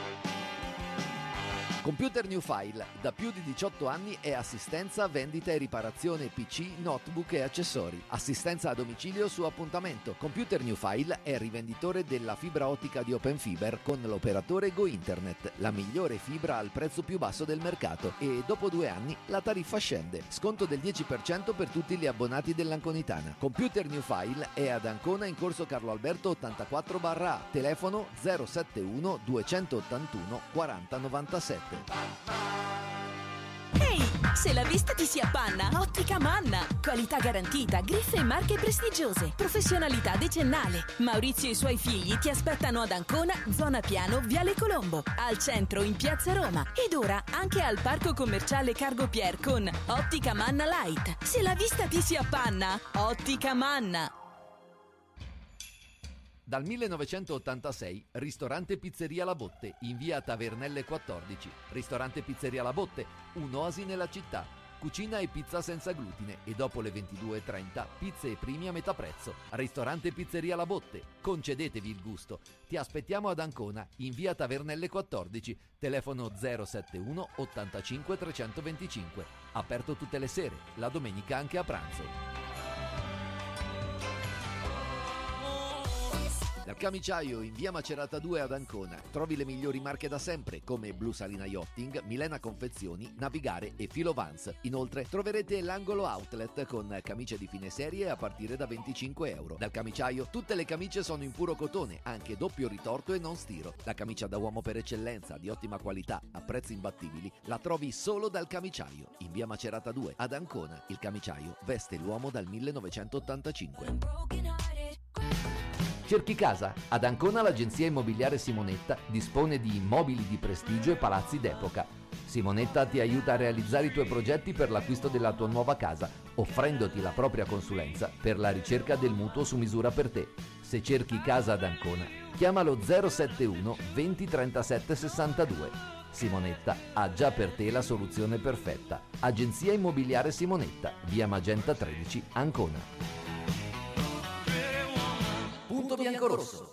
Computer New File, da più di 18 anni è assistenza, vendita e riparazione PC, notebook e accessori. Assistenza a domicilio su appuntamento. Computer New File è rivenditore della fibra ottica di Open Fiber con l'operatore Go Internet, la migliore fibra al prezzo più basso del mercato, e dopo 2 anni la tariffa scende. Sconto del 10% per tutti gli abbonati dell'Anconitana. Computer New File è ad Ancona in corso Carlo Alberto 84/A, telefono 071 281 4097. Ehi, se la vista ti si appanna, Ottica Manna. Qualità garantita, griffe e marche prestigiose, professionalità decennale. Maurizio e i suoi figli ti aspettano ad Ancona, zona Piano, Viale Colombo, al centro in Piazza Roma, ed ora anche al parco commerciale Cargo Pier con Ottica Manna Light. Se la vista ti si appanna, Ottica Manna. Dal 1986, ristorante Pizzeria La Botte, in via Tavernelle 14. Ristorante Pizzeria La Botte, un'oasi nella città. Cucina e pizza senza glutine, e dopo le 22:30 pizze e primi a metà prezzo. Ristorante Pizzeria La Botte, concedetevi il gusto. Ti aspettiamo ad Ancona, in via Tavernelle 14, telefono 071 85 325. Aperto tutte le sere, la domenica anche a pranzo. Dal Camiciaio in via Macerata 2 ad Ancona trovi le migliori marche da sempre come Blu Salina Yachting, Milena Confezioni, Navigare e Filo Vans. Inoltre troverete l'angolo outlet con camicie di fine serie a partire da €25. Dal Camiciaio tutte le camicie sono in puro cotone, anche doppio ritorto e non stiro. La camicia da uomo per eccellenza, di ottima qualità, a prezzi imbattibili, la trovi solo dal Camiciaio in via Macerata 2 ad Ancona. Il Camiciaio veste l'uomo dal 1985. Cerchi casa? Ad Ancona l'agenzia immobiliare Simonetta dispone di immobili di prestigio e palazzi d'epoca. Simonetta ti aiuta a realizzare i tuoi progetti per l'acquisto della tua nuova casa, offrendoti la propria consulenza per la ricerca del mutuo su misura per te. Se cerchi casa ad Ancona, chiamalo 071 20 37 62. Simonetta ha già per te la soluzione perfetta. Agenzia immobiliare Simonetta, via Magenta 13, Ancona. Punto bianco-rosso.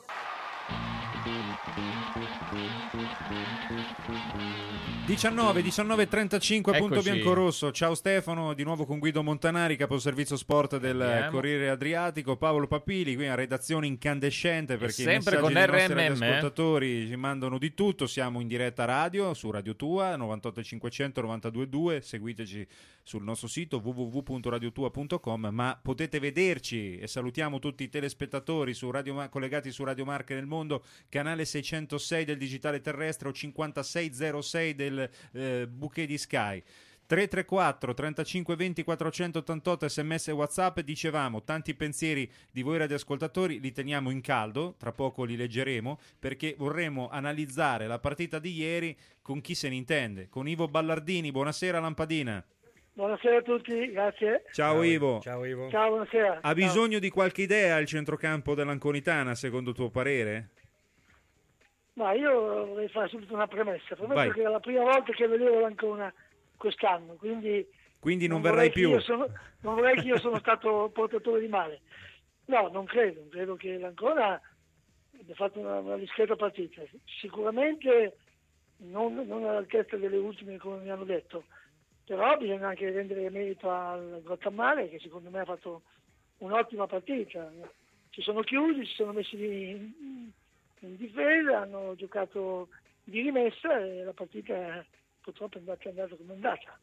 19:35, punto Eccoci. bianco-rosso. Ciao Stefano, di nuovo con Guido Montanari, caposervizio sport del Corriere Adriatico, Paolo Papili, qui a redazione incandescente, perché i sempre messaggi con dei nostri RMM, ascoltatori ci mandano di tutto. Siamo in diretta radio su Radio Tua 98.500 92.2, seguiteci sul nostro sito www.radiotua.com, ma potete vederci, e salutiamo tutti i telespettatori su collegati su Radio Marche nel mondo, canale 606 del digitale terrestre o 5606 del bouquet di Sky. 334 35 20 488 sms e WhatsApp. Dicevamo, tanti pensieri di voi radioascoltatori li teniamo in caldo, tra poco li leggeremo, perché vorremmo analizzare la partita di ieri con chi se ne intende, con Ivo Ballardini. Buonasera Lampadina. Buonasera a tutti, grazie. Ciao Ivo. Ciao Ivo. Ciao, buonasera. Ha bisogno di qualche idea il centrocampo dell'Anconitana, secondo tuo parere? Ma io vorrei fare subito una premessa. Vai. Premetto che è la prima volta che vedevo l'Ancona quest'anno, quindi non verrai più. Non vorrei che io sono stato portatore di male. No, non credo che l'Ancona abbia fatto una discreta partita. Sicuramente non all'altezza delle ultime, come mi hanno detto, però bisogna anche rendere merito al Grottammare, che secondo me ha fatto un'ottima partita. Si sono chiusi, si sono messi in difesa, hanno giocato di rimessa e la partita purtroppo è andata come è andata.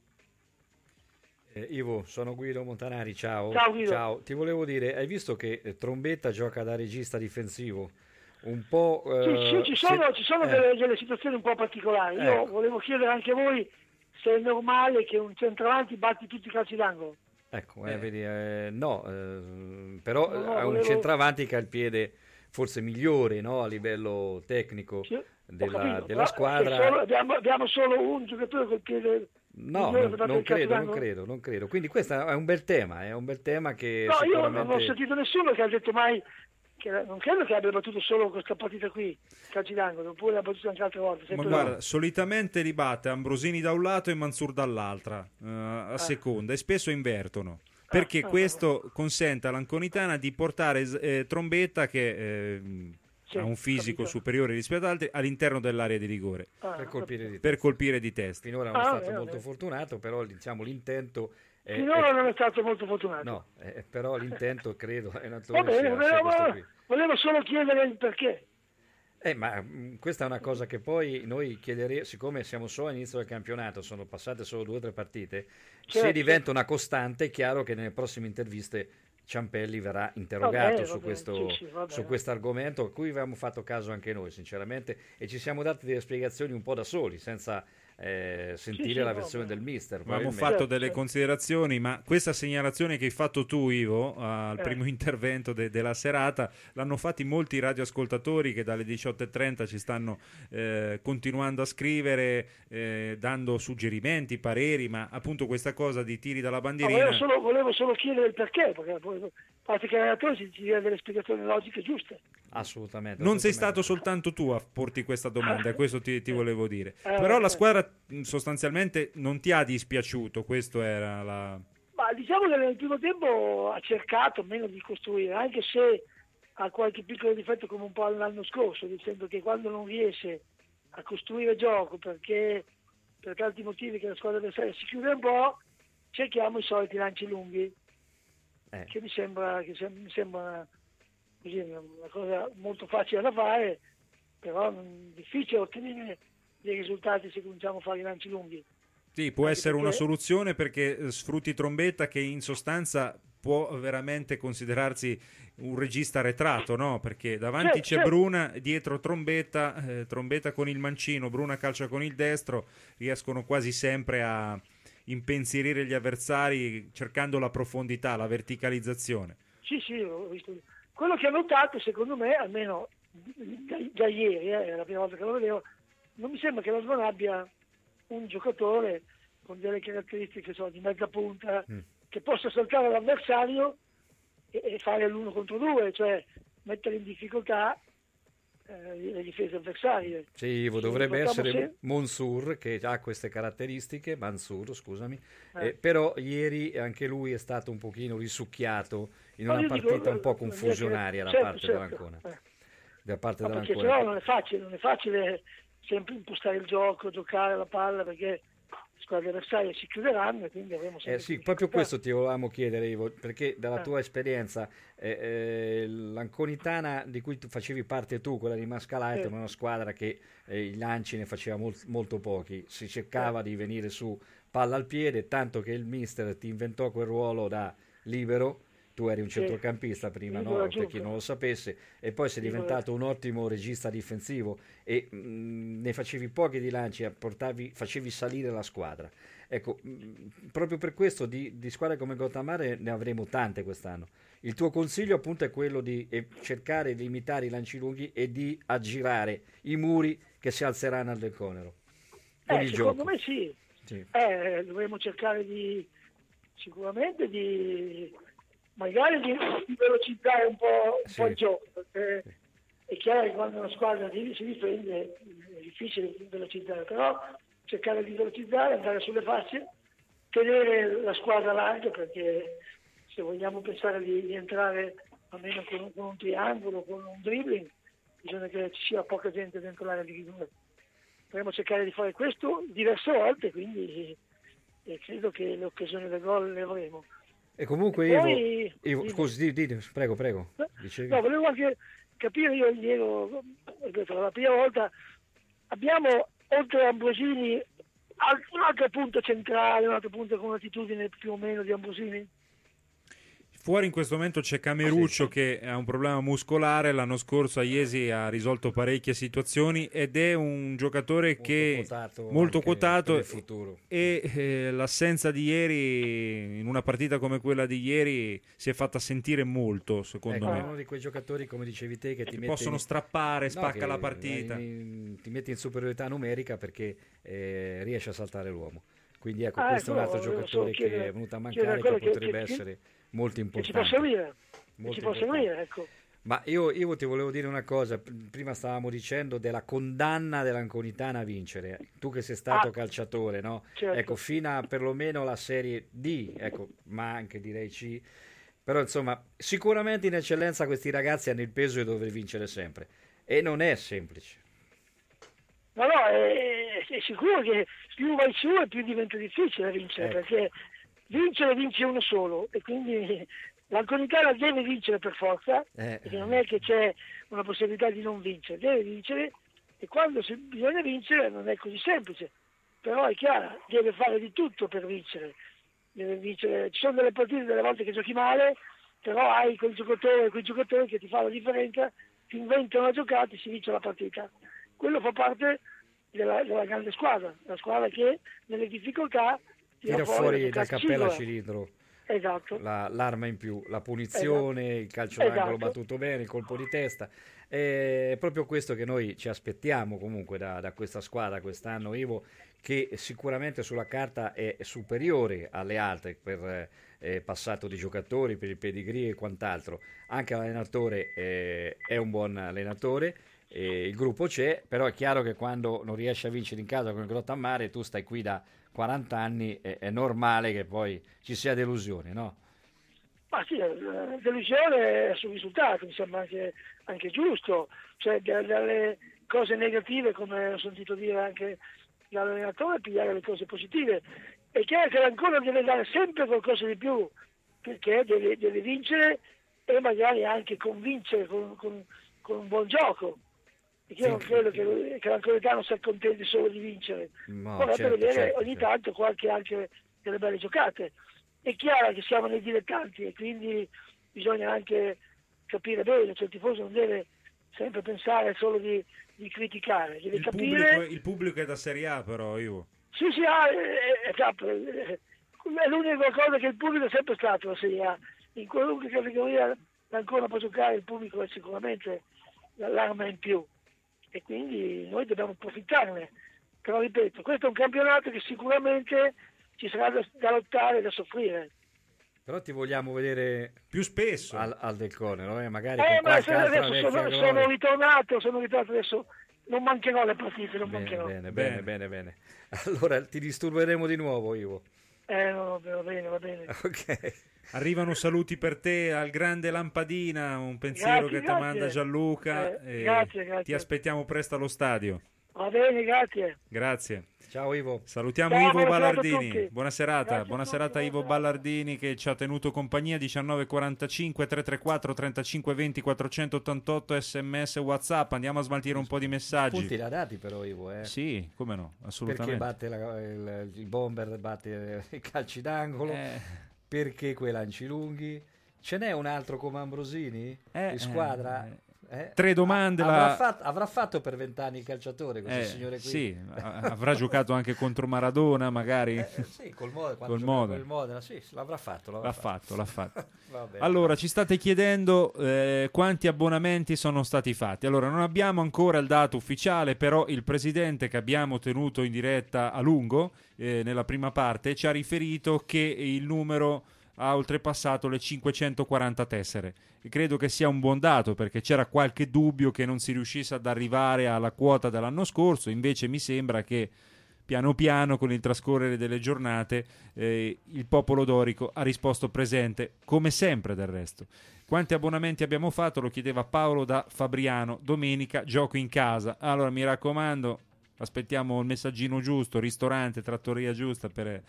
Ivo, sono Guido Montanari, ciao. Ciao Guido. Ciao, ti volevo dire, hai visto che Trombetta gioca da regista difensivo? Un po'... Sì, ci sono delle situazioni un po' particolari. Io volevo chiedere anche a voi se è normale che un centravanti batti tutti i calci d'angolo. Ecco, vedi, no, però è un centravanti che ha il piede forse migliore, no, a livello tecnico, sì, della squadra. abbiamo solo un giocatore col piede No, non credo. Quindi questo è un bel tema, che no, sicuramente... io non ho sentito nessuno che ha detto mai che non credo che abbia battuto solo questa partita qui, calci d'angolo, oppure ha battuto anche altre volte. Ma guarda, solitamente li batte Ambrosini da un lato e Mansur dall'altra, a seconda, e spesso invertono. Perché questo consente all'Anconitana di portare Trombetta, che ha un fisico superiore rispetto ad altri, all'interno dell'area di rigore per colpire di testa. Finora non è stato molto fortunato, però diciamo l'intento finora non è stato molto fortunato. No, però l'intento credo è volevo solo chiedere il perché. Ma questa è una cosa che poi noi chiederemo, siccome siamo solo all'inizio del campionato, sono passate solo 2 o 3 partite, se diventa una costante è chiaro che nelle prossime interviste Ciampelli verrà interrogato su questo argomento, a cui avevamo fatto caso anche noi sinceramente, e ci siamo dati delle spiegazioni un po' da soli, senza sentire la versione del mister. Abbiamo fatto delle considerazioni, ma questa segnalazione che hai fatto tu, Ivo, al primo intervento della serata, l'hanno fatti molti radioascoltatori che dalle 18:30 ci stanno continuando a scrivere, dando suggerimenti, pareri, ma appunto questa cosa di tiri dalla bandierina... Volevo solo chiedere il perché che l'allenatore ci dia delle spiegazioni logiche giuste. Assolutamente. Non sei stato soltanto tu a porti questa domanda, questo ti volevo dire. Però la squadra sostanzialmente non ti ha dispiaciuto, questo era la... Ma diciamo che nel primo tempo ha cercato meno di costruire, anche se ha qualche piccolo difetto come un po' l'anno scorso, nel senso che quando non riesce a costruire gioco perché per tanti motivi che la squadra avversaria si chiude un po', cerchiamo i soliti lanci lunghi. Che mi sembra così una cosa molto facile da fare, però difficile ottenere dei risultati se cominciamo a fare i lanci lunghi. Sì, può essere una soluzione, perché sfrutti Trombetta, che in sostanza può veramente considerarsi un regista arretrato, no? Perché davanti c'è Bruna, dietro Trombetta, Trombetta con il mancino, Bruna calcia con il destro, riescono quasi sempre a impensierire gli avversari cercando la profondità, la verticalizzazione. Sì, ho visto. Quello che ho notato, secondo me, almeno da ieri, è la prima volta che lo vedevo, non mi sembra che la Svana abbia un giocatore con delle caratteristiche di mezza punta che possa saltare l'avversario e fare l'1 contro 2, cioè mettere in difficoltà le difese avversarie. Sì, dovrebbe essere Mansur, che ha queste caratteristiche, però ieri anche lui è stato un pochino risucchiato in una partita un po' confusionaria da parte dell'Ancona. Perché però non è facile sempre impostare il gioco, giocare la palla, perché le squadre avversarie si chiuderanno e quindi avremo sempre proprio questo ti volevamo chiedere, Ivo, perché dalla tua esperienza l'Anconitana di cui tu facevi parte tu, quella di Mascalato, era una squadra che i lanci ne faceva molto pochi, si cercava di venire su palla al piede, tanto che il mister ti inventò quel ruolo da libero. Tu eri un centrocampista prima, no? Per chi non lo sapesse, e poi sei diventato un ottimo regista difensivo e ne facevi pochi di lanci, facevi salire la squadra. Ecco, proprio per questo di squadre come Gottamare ne avremo tante quest'anno. Il tuo consiglio appunto è quello di cercare di limitare i lanci lunghi e di aggirare i muri che si alzeranno al Del Conero. Secondo me sì. Dovremmo cercare sicuramente magari di velocizzare un po' il gioco, perché è chiaro che quando una squadra si difende è difficile velocizzare, però cercare di velocizzare, andare sulle fasce, tenere la squadra larga, perché se vogliamo pensare di entrare almeno con un triangolo, con un dribbling, bisogna che ci sia poca gente dentro l'area di rigore. Dovremmo cercare di fare questo diverse volte, quindi credo che le occasioni del gol le avremo. E comunque Ivo, scusi, prego. Dicevi? No, volevo anche capire, io ieri, ripeto, la prima volta abbiamo, oltre a Ambrosini, un altro punto centrale, un altro punto con un'attitudine più o meno di Ambrosini? Fuori in questo momento c'è Cameruccio che ha un problema muscolare, l'anno scorso a Iesi ha risolto parecchie situazioni ed è un giocatore molto quotato per il futuro. E l'assenza di ieri, in una partita come quella di ieri, si è fatta sentire molto, secondo me. È uno di quei giocatori, come dicevi te, che possono strappare, spacca la partita. Ti metti in superiorità numerica perché riesce a saltare l'uomo. quindi ecco, questo è un altro giocatore che è venuto a mancare, che potrebbe essere molto importante. Ci può seguire, ecco. Ma io ti volevo dire una cosa, prima stavamo dicendo della condanna dell'Anconitana a vincere, tu che sei stato calciatore, no? Certo. Ecco, fino a perlomeno la Serie D, ecco, ma anche direi C, però insomma sicuramente in eccellenza questi ragazzi hanno il peso di dover vincere sempre e non è semplice. No, è sicuro che più vai su e più diventa difficile vincere, perché vince uno solo e quindi l'Anconitana deve vincere per forza, perché non è che c'è una possibilità di non vincere, deve vincere, e quando bisogna vincere non è così semplice, però è chiaro, deve fare di tutto per vincere. Deve vincere. Ci sono delle partite delle volte che giochi male, però hai quei giocatori che ti fanno la differenza, ti inventano la giocata e si vince la partita. Quello fa parte della grande squadra, la squadra che nelle difficoltà tira fuori dal cappello a cilindro. Esatto. L'arma in più, la punizione, il calcio d'angolo battuto bene, il colpo di testa. È proprio questo che noi ci aspettiamo comunque da questa squadra quest'anno, Ivo, che sicuramente sulla carta è superiore alle altre per passato di giocatori, per il pedigree e quant'altro. Anche l'allenatore è un buon allenatore, il gruppo c'è, però è chiaro che quando non riesci a vincere in casa con il Grottammare, tu stai qui da 40 anni, è normale che poi ci sia delusione, no? Ma sì, la delusione sul risultato mi sembra anche giusto, cioè dalle cose negative, come ho sentito dire anche dall'allenatore, pigliare le cose positive. È chiaro che ancora deve dare sempre qualcosa di più, perché deve vincere e magari anche convincere con un buon gioco. Perché io non credo che l'Anconitano si accontenti solo di vincere, vorrebbe vedere ogni tanto qualche anche delle belle giocate. È chiaro che siamo nei dilettanti e quindi bisogna anche capire bene, cioè il tifoso non deve sempre pensare solo di criticare, deve capire... Il pubblico è da Serie A però, io. Sì, è l'unica cosa che il pubblico è sempre stato la Serie A. In qualunque categoria ancora può giocare, il pubblico è sicuramente l'arma in più e quindi noi dobbiamo approfittarne. Però ripeto, questo è un campionato che sicuramente ci sarà da lottare e da soffrire. Però ti vogliamo vedere più spesso al Del Cornero, magari con qualche altra vecchia sono ritornato adesso, non mancherò le partite, Bene. Allora ti disturberemo di nuovo, Ivo. No, va bene. Ok. Arrivano saluti per te al grande Lampadina, un pensiero che ti manda Gianluca. Grazie. Ti aspettiamo presto allo stadio. Va bene, grazie. Ciao Ivo. Salutiamo Ivo Ballardini. Buona serata Ivo Ballardini che ci ha tenuto compagnia. 19:45 334 3520 488 sms WhatsApp. Andiamo a smaltire un po' di messaggi. Punti da dati però Ivo. Sì, come no, assolutamente. Perché batte il bomber, batte i calci d'angolo, perché quei lanci lunghi. Ce n'è un altro come Ambrosini in squadra? 3 domande. Avrà fatto per 20 anni il calciatore questo signore qui? Sì, avrà giocato anche contro Maradona magari. Sì, col Modena, sì, l'avrà fatto. L'ha fatto. Allora, ci state chiedendo quanti abbonamenti sono stati fatti. Allora, non abbiamo ancora il dato ufficiale, però il presidente che abbiamo tenuto in diretta a lungo nella prima parte ci ha riferito che il numero ha oltrepassato le 540 tessere. E credo che sia un buon dato, perché c'era qualche dubbio che non si riuscisse ad arrivare alla quota dell'anno scorso. Invece mi sembra che piano piano, con il trascorrere delle giornate, il popolo dorico ha risposto presente, come sempre del resto. Quanti abbonamenti abbiamo fatto? Lo chiedeva Paolo da Fabriano. Domenica gioco in casa. Allora mi raccomando, aspettiamo il messaggino giusto, ristorante, trattoria giusta per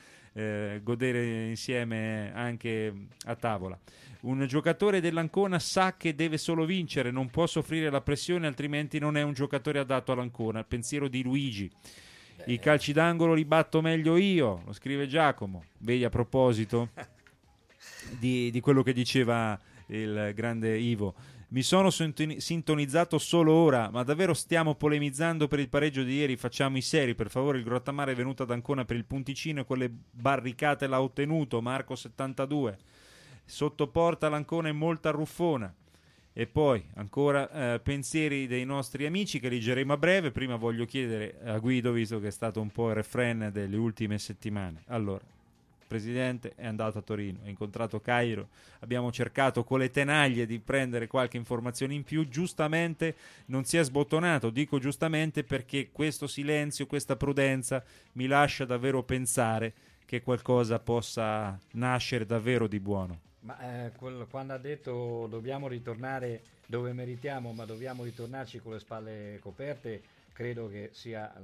godere insieme anche a tavola. Un giocatore dell'Ancona sa che deve solo vincere, non può soffrire la pressione, altrimenti non è un giocatore adatto all'Ancona. Il pensiero di Luigi. I calci d'angolo li batto meglio io, lo scrive Giacomo. Vedi, a proposito di quello che diceva il grande Ivo. Mi sono sintonizzato solo ora, ma davvero stiamo polemizzando per il pareggio di ieri? Facciamo i seri, per favore. Il Grottammare è venuto ad Ancona per il punticino e con le barricate l'ha ottenuto. Marco 72. Sotto porta l'Ancona è molta ruffona. E poi ancora pensieri dei nostri amici che leggeremo a breve. Prima voglio chiedere a Guido, visto che è stato un po' il refrain delle ultime settimane. Allora, il Presidente è andato a Torino, ha incontrato Cairo, abbiamo cercato con le tenaglie di prendere qualche informazione in più, giustamente non si è sbottonato, dico giustamente perché questo silenzio, questa prudenza mi lascia davvero pensare che qualcosa possa nascere davvero di buono. Ma quando ha detto dobbiamo ritornare dove meritiamo, ma dobbiamo ritornarci con le spalle coperte, credo che sia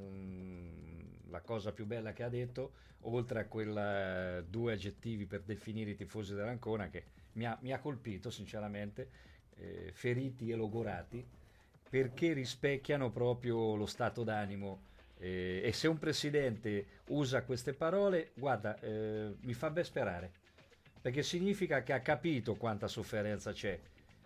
la cosa più bella che ha detto, oltre a quei due aggettivi per definire i tifosi dell'Ancona che mi ha colpito sinceramente, feriti e logorati, perché rispecchiano proprio lo stato d'animo. E se un presidente usa queste parole, guarda, mi fa ben sperare, perché significa che ha capito quanta sofferenza c'è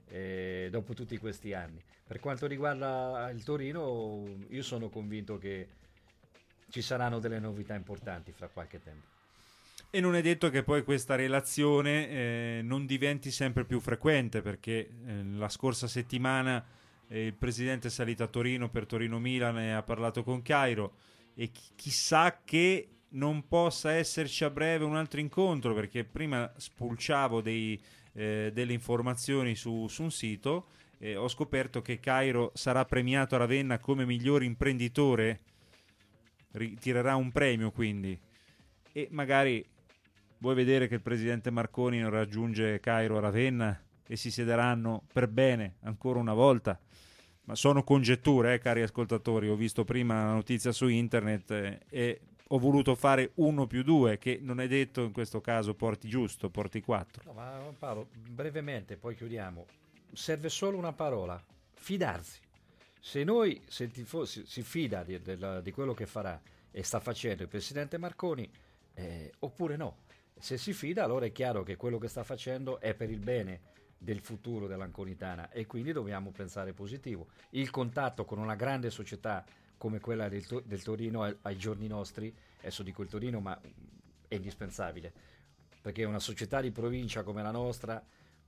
dopo tutti questi anni. Per quanto riguarda il Torino, io sono convinto che ci saranno delle novità importanti fra qualche tempo. E non è detto che poi questa relazione non diventi sempre più frequente, perché la scorsa settimana il presidente è salito a Torino per Torino-Milan e ha parlato con Cairo, e chissà che non possa esserci a breve un altro incontro, perché prima spulciavo delle informazioni su un sito e ho scoperto che Cairo sarà premiato a Ravenna come miglior imprenditore, ritirerà un premio quindi, e magari vuoi vedere che il presidente Marconi non raggiunge Cairo a Ravenna e si siederanno per bene ancora una volta. Ma sono congetture, cari ascoltatori, ho visto prima la notizia su internet e ho voluto fare 1+2, che non è detto in questo caso porti giusto, porti 4. No, ma Paolo, brevemente, poi chiudiamo. Serve solo una parola: fidarsi. Se il tifoso si fida di quello che farà e sta facendo il presidente Marconi, oppure no. Se si fida, allora è chiaro che quello che sta facendo è per il bene del futuro dell'Anconitana, e quindi dobbiamo pensare positivo. Il contatto con una grande società come quella del Torino ai giorni nostri, adesso dico il Torino, ma è indispensabile, perché una società di provincia come la nostra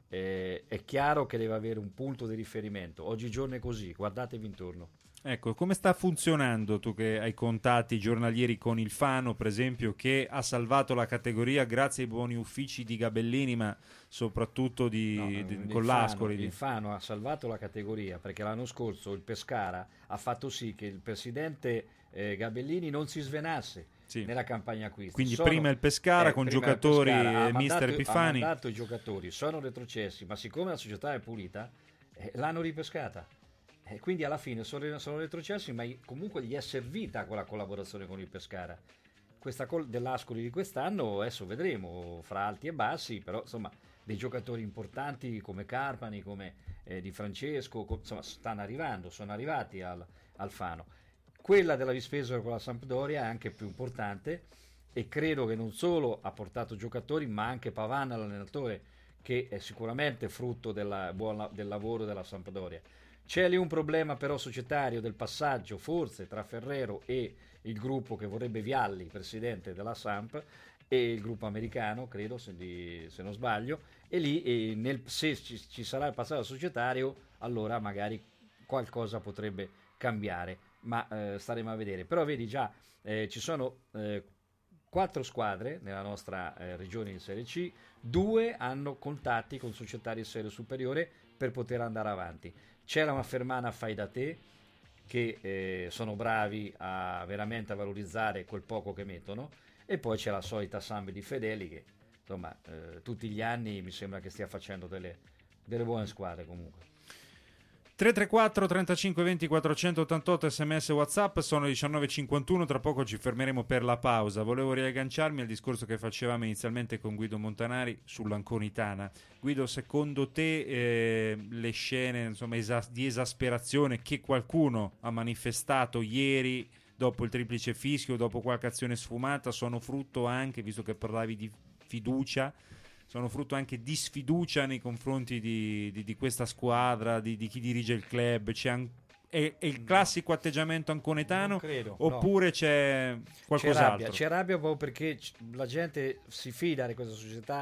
è chiaro che deve avere un punto di riferimento. Oggigiorno è così, guardatevi intorno. Ecco, come sta funzionando, tu che hai contatti giornalieri con il Fano, per esempio, che ha salvato la categoria grazie ai buoni uffici di Gabellini, ma soprattutto con l'Ascoli? Il Fano ha salvato la categoria perché l'anno scorso il Pescara ha fatto sì che il presidente Gabellini non si svenasse nella campagna acquisti. Quindi prima il Pescara con giocatori e mister Epifani. Ha mandato i giocatori, sono retrocessi, ma siccome la società è pulita, l'hanno ripescata. Quindi alla fine sono retrocessi, ma comunque gli è servita quella collaborazione con il Pescara. Questa dell'Ascoli di quest'anno adesso vedremo, fra alti e bassi, però insomma dei giocatori importanti come Carpani, come Di Francesco, insomma sono arrivati al Fano. Quella della Vispesaro con la Sampdoria è anche più importante, e credo che non solo ha portato giocatori, ma anche Pavan, l'allenatore, che è sicuramente frutto del lavoro della Sampdoria. C'è lì un problema però societario del passaggio, forse, tra Ferrero e il gruppo che vorrebbe Vialli, presidente della Samp, e il gruppo americano, credo, se non sbaglio, e lì se ci sarà il passaggio societario, allora magari qualcosa potrebbe cambiare, ma staremo a vedere. Però vedi già, ci sono 4 squadre nella nostra regione in Serie C, 2 hanno contatti con societari di serie superiore per poter andare avanti. C'è la Fermana Fai da Te, che sono bravi veramente a valorizzare quel poco che mettono, e poi c'è la solita Sambi di Fedeli che insomma tutti gli anni mi sembra che stia facendo delle buone squadre comunque. 334 35 20 488 sms WhatsApp, sono 19.51, tra poco ci fermeremo per la pausa. Volevo riagganciarmi al discorso che facevamo inizialmente con Guido Montanari sull'Anconitana. Guido, secondo te le scene insomma di esasperazione che qualcuno ha manifestato ieri dopo il triplice fischio, dopo qualche azione sfumata, sono frutto anche, visto che parlavi di fiducia, sono frutto anche di sfiducia nei confronti di questa squadra, di chi dirige il club? È il classico atteggiamento anconetano, oppure c'è qualcos'altro? C'è rabbia proprio perché la gente si fida di questa società,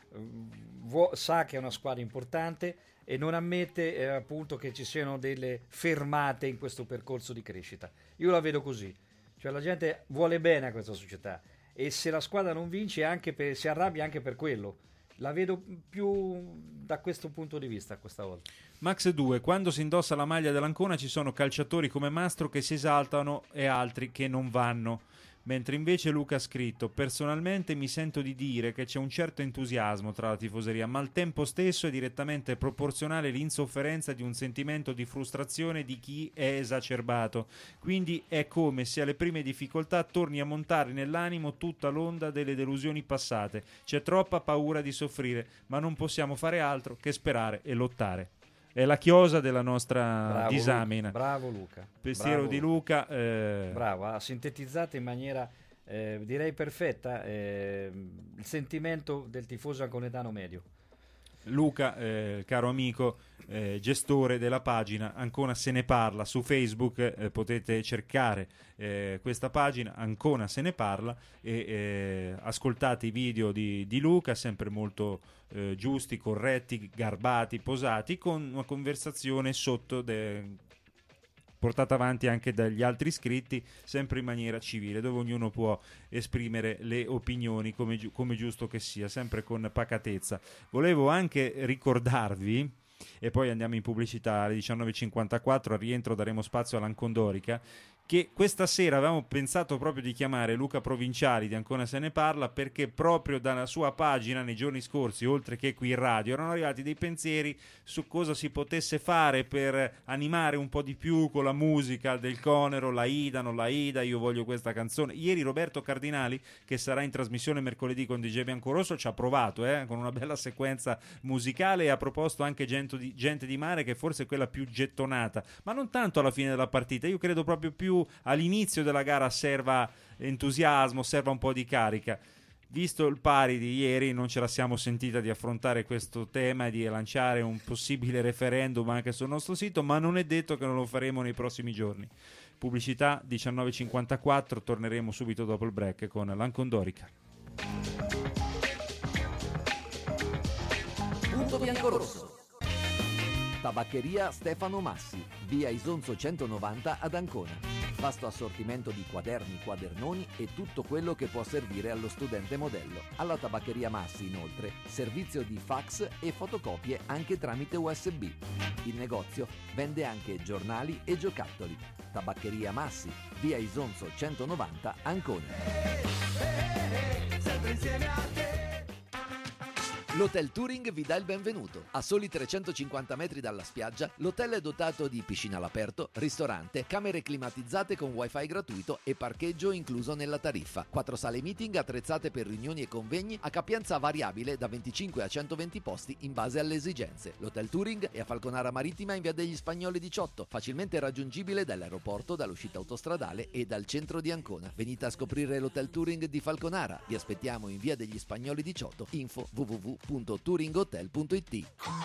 sa che è una squadra importante e non ammette appunto che ci siano delle fermate in questo percorso di crescita. Io la vedo così, cioè la gente vuole bene a questa società e se la squadra non vince si arrabbia anche per quello. La vedo più da questo punto di vista questa volta. Max 2, quando si indossa la maglia dell'Ancona ci sono calciatori come Mastro che si esaltano e altri che non vanno. Mentre invece Luca ha scritto: personalmente mi sento di dire che c'è un certo entusiasmo tra la tifoseria, ma al tempo stesso è direttamente proporzionale l'insofferenza di un sentimento di frustrazione di chi è esacerbato. Quindi è come se alle prime difficoltà torni a montare nell'animo tutta l'onda delle delusioni passate. C'è troppa paura di soffrire, ma non possiamo fare altro che sperare e lottare. È la chiosa della nostra disamina. Bravo Luca. Pensiero di Luca. Bravo, ha sintetizzato in maniera direi perfetta il sentimento del tifoso anconetano medio. Luca, caro amico, gestore della pagina Ancona se ne parla su Facebook, potete cercare questa pagina Ancona se ne parla e ascoltate i video di Luca, sempre molto giusti, corretti, garbati, posati, con una conversazione sotto portata avanti anche dagli altri iscritti, sempre in maniera civile, dove ognuno può esprimere le opinioni come giusto che sia, sempre con pacatezza. Volevo anche ricordarvi, e poi andiamo in pubblicità alle 19.54, al rientro daremo spazio all'Ancondorica, che questa sera avevamo pensato proprio di chiamare Luca Provinciali di Ancona se ne parla, perché proprio dalla sua pagina nei giorni scorsi, oltre che qui in radio, erano arrivati dei pensieri su cosa si potesse fare per animare un po' di più con la musica del Conero, la Ida, non la Ida, io voglio questa canzone. Ieri Roberto Cardinali, che sarà in trasmissione mercoledì con DJ Biancorosso, ci ha provato con una bella sequenza musicale e ha proposto anche Gente di Mare, che forse è quella più gettonata, ma non tanto alla fine della partita. Io credo proprio più all'inizio della gara serva entusiasmo, serva un po' di carica. Visto il pari di ieri, non ce la siamo sentita di affrontare questo tema e di lanciare un possibile referendum anche sul nostro sito, ma non è detto che non lo faremo nei prossimi giorni. Pubblicità 19.54, torneremo subito dopo il break con l'Ancondorica. Punto biancorosso. Tabaccheria Stefano Massi, via Isonzo 190 ad Ancona. Vasto assortimento di quaderni, quadernoni e tutto quello che può servire allo studente modello. Alla Tabaccheria Massi, inoltre, servizio di fax e fotocopie anche tramite USB. Il negozio vende anche giornali e giocattoli. Tabaccheria Massi, via Isonzo 190 Ancona. Sempre insieme a te. L'Hotel Touring vi dà il benvenuto. A soli 350 metri dalla spiaggia, l'hotel è dotato di piscina all'aperto, ristorante, camere climatizzate con wifi gratuito e parcheggio incluso nella tariffa. 4 sale meeting attrezzate per riunioni e convegni a capienza variabile da 25 a 120 posti in base alle esigenze. L'Hotel Touring è a Falconara Marittima in via degli Spagnoli 18, facilmente raggiungibile dall'aeroporto, dall'uscita autostradale e dal centro di Ancona. Venite a scoprire l'Hotel Touring di Falconara. Vi aspettiamo in via degli Spagnoli 18. Info www.touringhotel.it.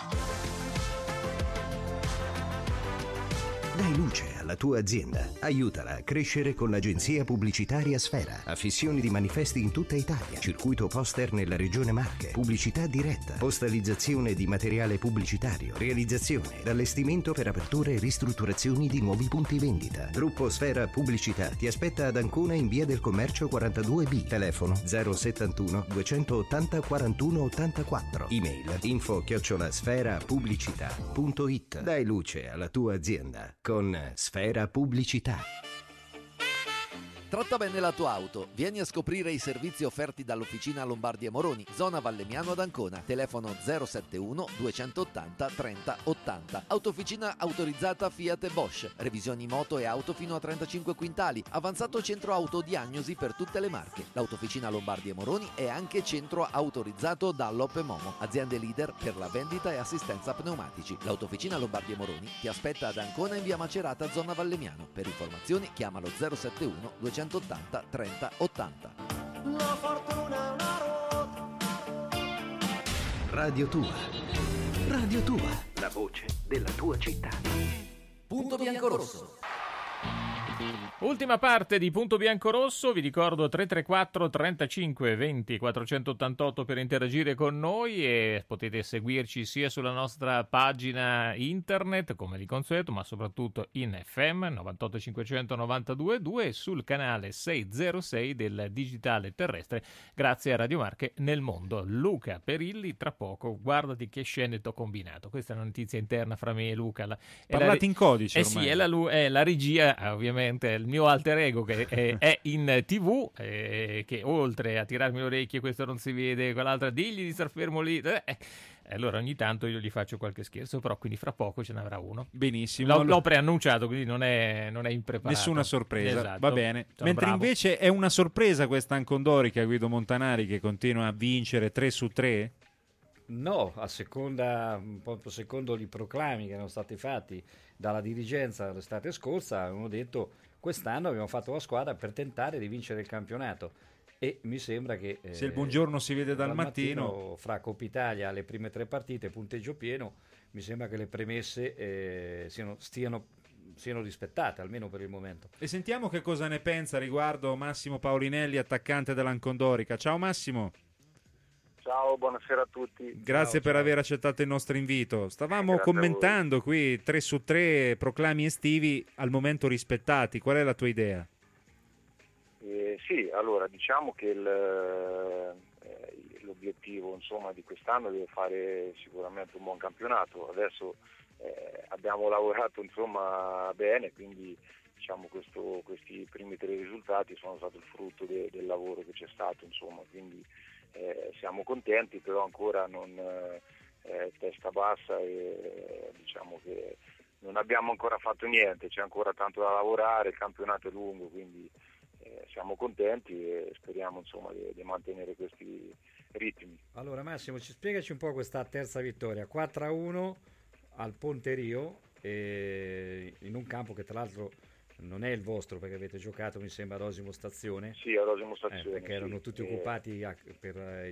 Dai luce alla tua azienda. Aiutala a crescere con l'agenzia pubblicitaria Sfera. Affissioni di manifesti in tutta Italia. Circuito poster nella regione Marche. Pubblicità diretta. Postalizzazione di materiale pubblicitario. Realizzazione ed allestimento per aperture e ristrutturazioni di nuovi punti vendita. Gruppo Sfera Pubblicità ti aspetta ad Ancona in via del Commercio 42B. Telefono 071 280 41 84. Email info@sferapubblicità.it. Dai luce alla tua azienda con Sfera Pubblicità. Tratta bene la tua auto. Vieni a scoprire i servizi offerti dall'Officina Lombardi e Moroni, zona Vallemiano ad Ancona. Telefono 071 280 30 80. Autofficina autorizzata Fiat e Bosch. Revisioni moto e auto fino a 35 quintali. Avanzato centro autodiagnosi per tutte le marche. L'Autofficina Lombardi e Moroni è anche centro autorizzato Dunlop e Momo, aziende leader per la vendita e assistenza pneumatici. L'Autofficina Lombardi e Moroni ti aspetta ad Ancona in via Macerata, zona Vallemiano. Per informazioni chiamalo 071 280 30 80. La fortuna è una ruota. Radio Tua. Radio Tua. La voce della tua città. Punto biancorosso. Ultima parte di Punto Bianco Rosso, vi ricordo 334 35 20 488 per interagire con noi e potete seguirci sia sulla nostra pagina internet come di consueto, ma soprattutto in FM 98 500 92 e sul canale 606 del digitale terrestre grazie a Radio Marche nel mondo. Luca Perilli, tra poco, guardati che scene t'ho combinato. Questa è una notizia interna fra me e Luca. Parlate in codice ormai. Sì, è la regia, ovviamente, è il mio alter ego che è in TV, che oltre a tirarmi le orecchie, questo non si vede, quell'altra, digli di star fermo lì. Allora ogni tanto io gli faccio qualche scherzo, però quindi fra poco ce n'avrà uno. Benissimo. L'ho preannunciato, quindi non è impreparato. Nessuna sorpresa, esatto. va bene. Sono Mentre bravo. invece è una sorpresa questa Ancondorica, Guido Montanari, che continua a vincere 3-3? No, secondo i proclami che erano stati fatti dalla dirigenza l'estate scorsa, avevano detto quest'anno abbiamo fatto la squadra per tentare di vincere il campionato e mi sembra che se il buongiorno si vede dal mattino fra Coppa Italia le prime 3 partite punteggio pieno, mi sembra che le premesse siano rispettate almeno per il momento. E sentiamo che cosa ne pensa riguardo Massimo Paulinelli, attaccante dell'Ancondorica. Ciao Massimo. Ciao, buonasera a tutti. Grazie per aver accettato il nostro invito. Stavamo Grazie commentando qui 3-3 proclami estivi al momento rispettati. Qual è la tua idea? Sì, allora diciamo che l'obiettivo insomma di quest'anno deve fare sicuramente un buon campionato. Adesso abbiamo lavorato insomma bene, quindi diciamo questi primi 3 risultati sono stati il frutto del lavoro che c'è stato, insomma, quindi siamo contenti, però ancora non testa bassa e diciamo che non abbiamo ancora fatto niente, c'è ancora tanto da lavorare, il campionato è lungo, quindi siamo contenti e speriamo insomma di mantenere questi ritmi. Allora Massimo, spiegaci un po' questa terza vittoria, 4-1 al Ponterio, in un campo che tra l'altro non è il vostro perché avete giocato mi sembra a Rosimo Stazione. Sì, a Rosimo Stazione. Perché erano tutti occupati per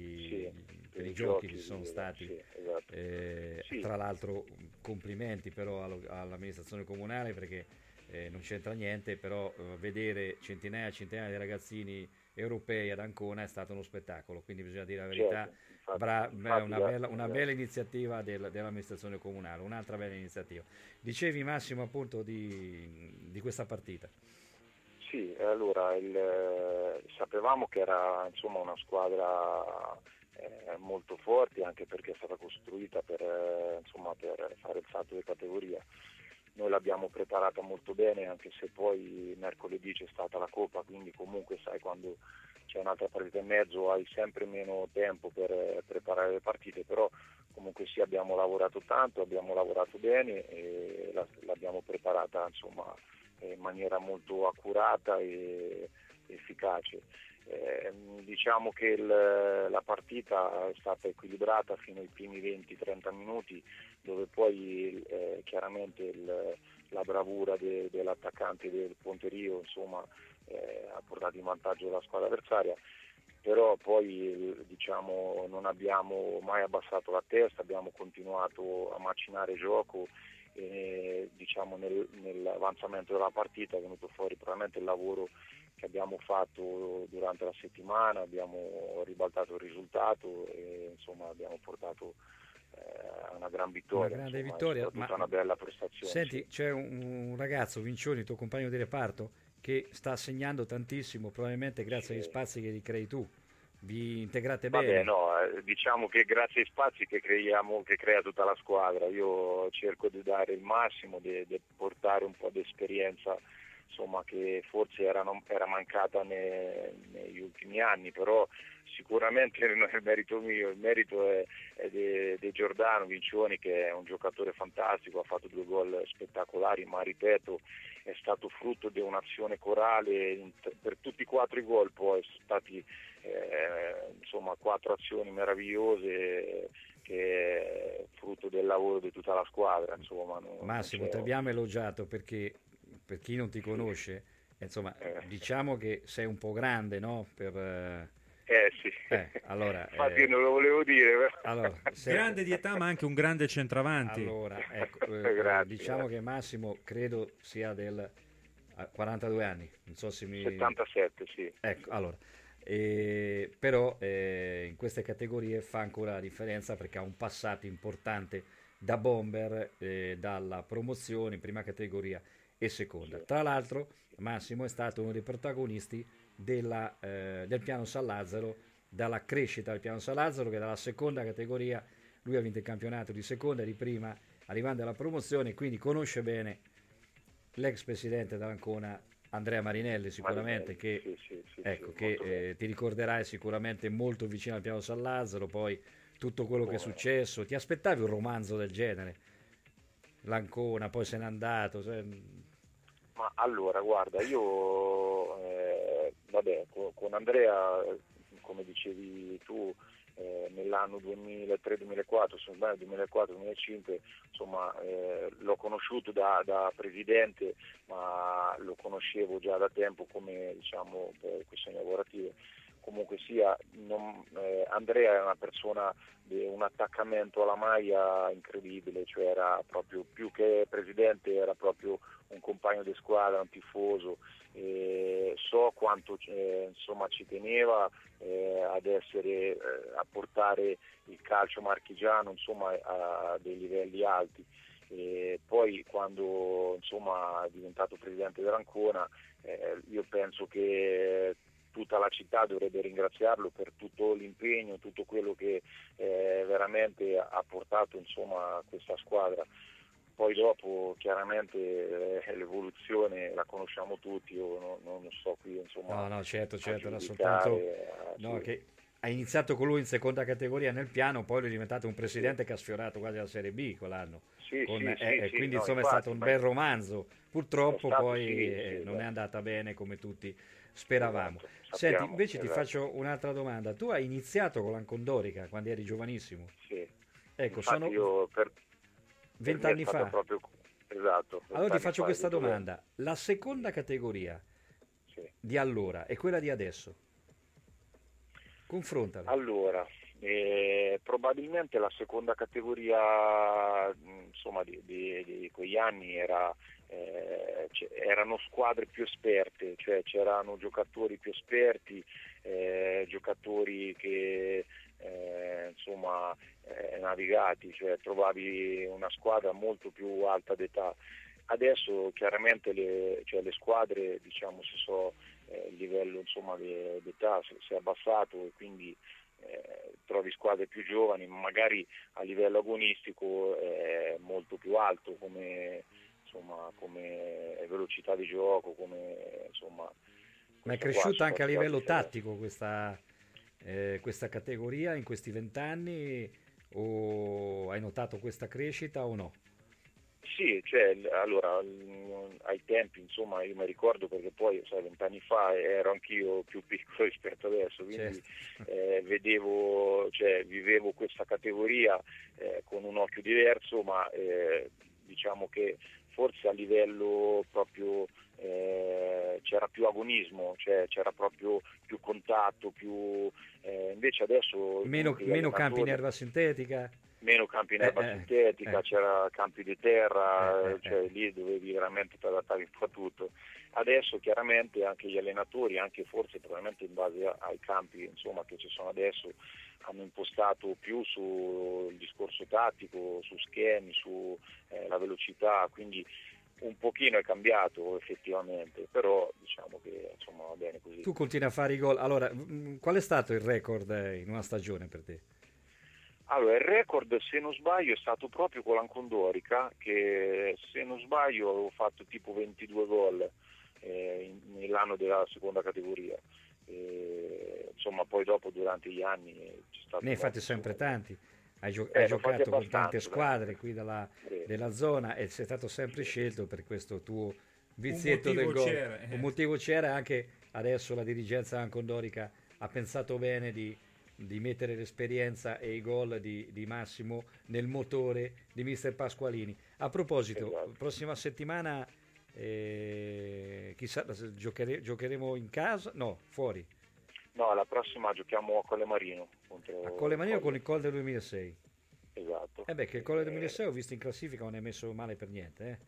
i giochi che ci sono stati. Sì, esatto. Tra l'altro complimenti però all'amministrazione comunale perché non c'entra niente, però vedere centinaia e centinaia di ragazzini europei ad Ancona è stato uno spettacolo, quindi bisogna dire la verità. Una bella iniziativa dell'amministrazione comunale, un'altra bella iniziativa. Dicevi Massimo appunto di questa partita. Sì, allora sapevamo che era insomma una squadra molto forte, anche perché è stata costruita per fare il salto di categoria. Noi l'abbiamo preparata molto bene, anche se poi mercoledì c'è stata la Coppa, quindi comunque sai, quando c'è un'altra partita in mezzo hai sempre meno tempo per preparare le partite, però comunque sì, abbiamo lavorato tanto, abbiamo lavorato bene e l'abbiamo preparata insomma in maniera molto accurata e efficace. Diciamo che la partita è stata equilibrata fino ai primi 20-30 minuti, dove poi chiaramente la bravura dell'attaccante del Ponterio insomma ha portato in vantaggio la squadra avversaria, però poi diciamo non abbiamo mai abbassato la testa, abbiamo continuato a macinare gioco e diciamo nell'avanzamento della partita è venuto fuori probabilmente il lavoro che abbiamo fatto durante la settimana, abbiamo ribaltato il risultato e insomma abbiamo portato a una gran vittoria, una grande vittoria, ma una bella prestazione. Senti, sì. C'è un ragazzo, Vincioni, tuo compagno di reparto, che sta segnando tantissimo, probabilmente grazie agli spazi che li crei tu. Vi integrate bene? Diciamo che grazie ai spazi che crea tutta la squadra. Io cerco di dare il massimo, di portare un po' di esperienza insomma che forse era mancata negli ultimi anni, però sicuramente non è il merito mio, il merito è di Giordano Vincioni, che è un giocatore fantastico, ha fatto 2 gol spettacolari, ma ripeto è stato frutto di un'azione corale per tutti i 4 i gol, poi sono stati insomma 4 azioni meravigliose che è frutto del lavoro di tutta la squadra, insomma. Massimo, ti abbiamo elogiato perché per chi non ti conosce, insomma, diciamo che sei un po' grande, no? Sì. Allora, infatti non lo volevo dire. Allora, grande di età, ma anche un grande centravanti. Allora, ecco, diciamo che Massimo credo sia 42 anni, non so se mi... 77, sì. Ecco, allora, però in queste categorie fa ancora la differenza perché ha un passato importante da bomber, dalla promozione in prima categoria e seconda. Tra l'altro Massimo è stato uno dei protagonisti del piano San Lazzaro, dalla crescita del piano San Lazzaro, che dalla seconda categoria lui ha vinto il campionato di seconda e di prima, arrivando alla promozione, quindi conosce bene l'ex presidente dell'Ancona Andrea Marinelli sicuramente, che ti ricorderai sicuramente molto vicino al piano San Lazzaro, poi tutto quello che è successo. Ti aspettavi un romanzo del genere? L'Ancona poi se n'è andato, Ma allora, guarda, io con Andrea, come dicevi tu, nell'anno 2003-2004, 2004-2005, insomma, l'ho conosciuto da presidente, ma lo conoscevo già da tempo come, diciamo, per questioni lavorative. Comunque sia, Andrea è una persona di un attaccamento alla maglia incredibile, cioè era proprio, più che presidente, era proprio un compagno di squadra, un tifoso. So quanto insomma ci teneva ad essere, a portare il calcio marchigiano, insomma, a dei livelli alti. E poi quando, insomma, è diventato presidente dell'Ancona, io penso che tutta la città dovrebbe ringraziarlo per tutto l'impegno, tutto quello che veramente ha portato, insomma, a questa squadra. Poi dopo chiaramente l'evoluzione la conosciamo tutti, io non sto qui, insomma. No, certo, era soltanto che ha iniziato con lui in seconda categoria nel piano, poi lui è diventato un presidente che ha sfiorato quasi la Serie B quell'anno. Quindi insomma è stato un bel romanzo. Purtroppo poi non è andata bene come tutti speravamo. Senti, invece ti faccio un'altra domanda. Tu hai iniziato con l'Ancondorica quando eri giovanissimo? Sì. Ecco, infatti io 20 anni fa. Proprio, esatto. Allora ti faccio questa domanda. La seconda categoria di allora e quella di adesso? Confrontala. Allora, probabilmente la seconda categoria, insomma, di quegli anni erano squadre più esperte, cioè c'erano giocatori più esperti, giocatori che insomma navigati, cioè trovavi una squadra molto più alta d'età. Adesso chiaramente le squadre, diciamo, il livello, insomma, d'età si è abbassato e quindi trovi squadre più giovani, magari a livello agonistico è molto più alto come velocità di gioco, ma è cresciuta anche a livello tattico questa categoria in questi 20 anni, o hai notato questa crescita o no? Sì, allora ai tempi, insomma, io mi ricordo perché poi 20 anni fa ero anch'io più piccolo rispetto adesso, quindi vivevo questa categoria con un occhio diverso, ma diciamo che forse a livello proprio c'era più agonismo, cioè c'era proprio più contatto, invece adesso meno campi in erba sintetica. Meno campi in erba sintetica, c'era campi di terra, lì dovevi veramente adattare un po' tutto. Adesso chiaramente anche gli allenatori, anche forse probabilmente in base ai campi, insomma, che ci sono adesso, hanno impostato più sul discorso tattico, su schemi, su la velocità, quindi un pochino è cambiato effettivamente, però diciamo che insomma va bene così. Tu continui a fare i gol. Allora, qual è stato il record in una stagione per te? Allora, il record, se non sbaglio, è stato proprio con l'Ancondorica, che se non sbaglio avevo fatto tipo 22 gol nell'anno della seconda categoria. Insomma, poi dopo durante gli anni c'è stato... Ne hai fatti sempre tanti. Hai giocato con tante squadre qui della zona e sei stato sempre scelto per questo tuo vizietto del gol. Un motivo c'era, anche adesso la dirigenza Ancondorica ha pensato bene di mettere l'esperienza e i gol di Massimo nel motore di mister Pasqualini. A proposito, prossima settimana chissà, giocheremo in casa? No, fuori. No, la prossima giochiamo a Colle Marino. A Colle Marino con il Col del 2006. Esatto. Che il Colle del 2006 ho visto in classifica, non è messo male per niente.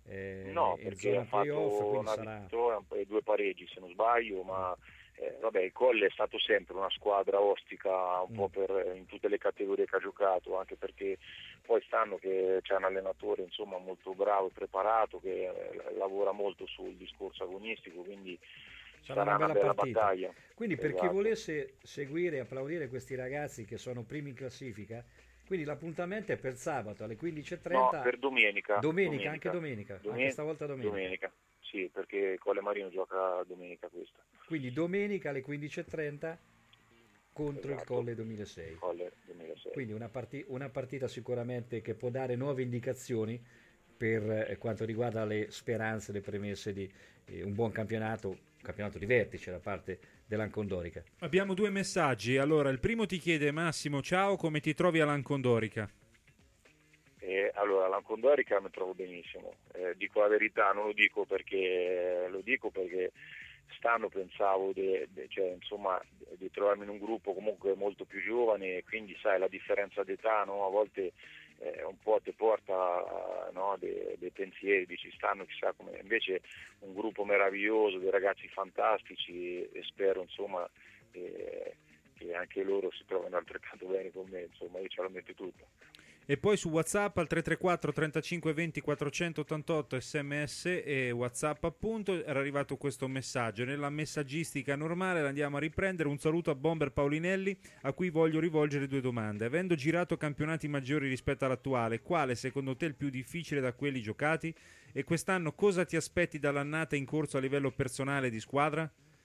No, in perché zona ha fatto playoff, quindi una sarà... vittoria e 2 pareggi se non sbaglio, ma vabbè, il Colle è stato sempre una squadra ostica un po' in tutte le categorie che ha giocato, anche perché poi stanno che c'è un allenatore insomma molto bravo e preparato che lavora molto sul discorso agonistico, quindi sarà una bella battaglia. Quindi per chi Esatto. volesse seguire e applaudire questi ragazzi che sono primi in classifica, quindi l'appuntamento è per sabato alle 15:30. No, per domenica. Anche domenica. Anche stavolta domenica. Sì, perché Colle Marino gioca domenica questa. Quindi domenica alle 15:30 contro il Colle 2006. Colle 2006. Quindi una partita sicuramente che può dare nuove indicazioni per quanto riguarda le speranze, le premesse di un buon campionato di vertice da parte dell'Ancondorica. Abbiamo 2 messaggi. Allora, il primo ti chiede: Massimo, ciao, come ti trovi all'Ancondorica? Allora, all'Ancondorica mi trovo benissimo, dico la verità, non lo dico perché quest'anno pensavo di trovarmi in un gruppo comunque molto più giovane, quindi sai la differenza d'età, no? A volte un po' ti porta dei pensieri, dici stanno chissà come, invece un gruppo meraviglioso, dei ragazzi fantastici e spero insomma che anche loro si trovino altrettanto bene con me, insomma io ce la metto tutta. E poi su WhatsApp al 334 35 20 488 SMS e WhatsApp appunto era arrivato questo messaggio. Nella messaggistica normale l'andiamo a riprendere. Un saluto a Bomber Paulinelli, a cui voglio rivolgere 2 domande. Avendo girato campionati maggiori rispetto all'attuale, quale secondo te è il più difficile da quelli giocati? E quest'anno cosa ti aspetti dall'annata in corso a livello personale e di squadra?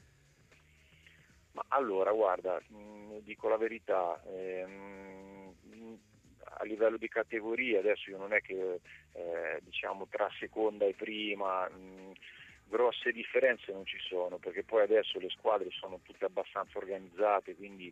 Ma allora guarda, dico la verità, a livello di categorie adesso io non è che tra seconda e prima grosse differenze non ci sono, perché poi adesso le squadre sono tutte abbastanza organizzate, quindi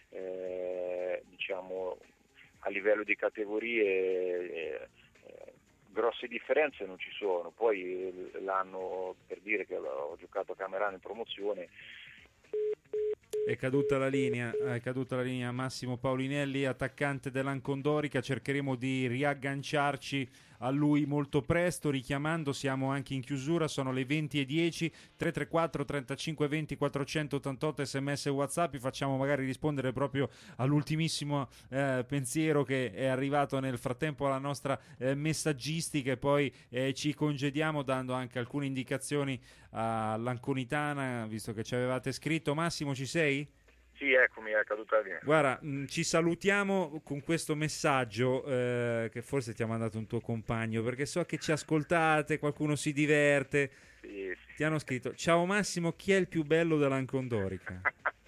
a livello di categorie grosse differenze non ci sono. Poi l'anno, per dire che ho giocato a Camerano in promozione. È caduta la linea Massimo Paulinelli, attaccante dell'Ancondorica. Cercheremo di riagganciarci a lui molto presto, richiamando, siamo anche in chiusura, sono le 20:10, 334 35 20 488 SMS e WhatsApp. Facciamo magari rispondere proprio all'ultimissimo pensiero che è arrivato nel frattempo alla nostra messaggistica, e poi ci congediamo dando anche alcune indicazioni all'Anconitana, visto che ci avevate scritto. Massimo, ci sei? Sì, eccomi, è caduta via. Guarda, ci salutiamo con questo messaggio che forse ti ha mandato un tuo compagno, perché so che ci ascoltate, qualcuno si diverte. Sì. Ti hanno scritto: ciao Massimo, chi è il più bello dell'Ancondorica?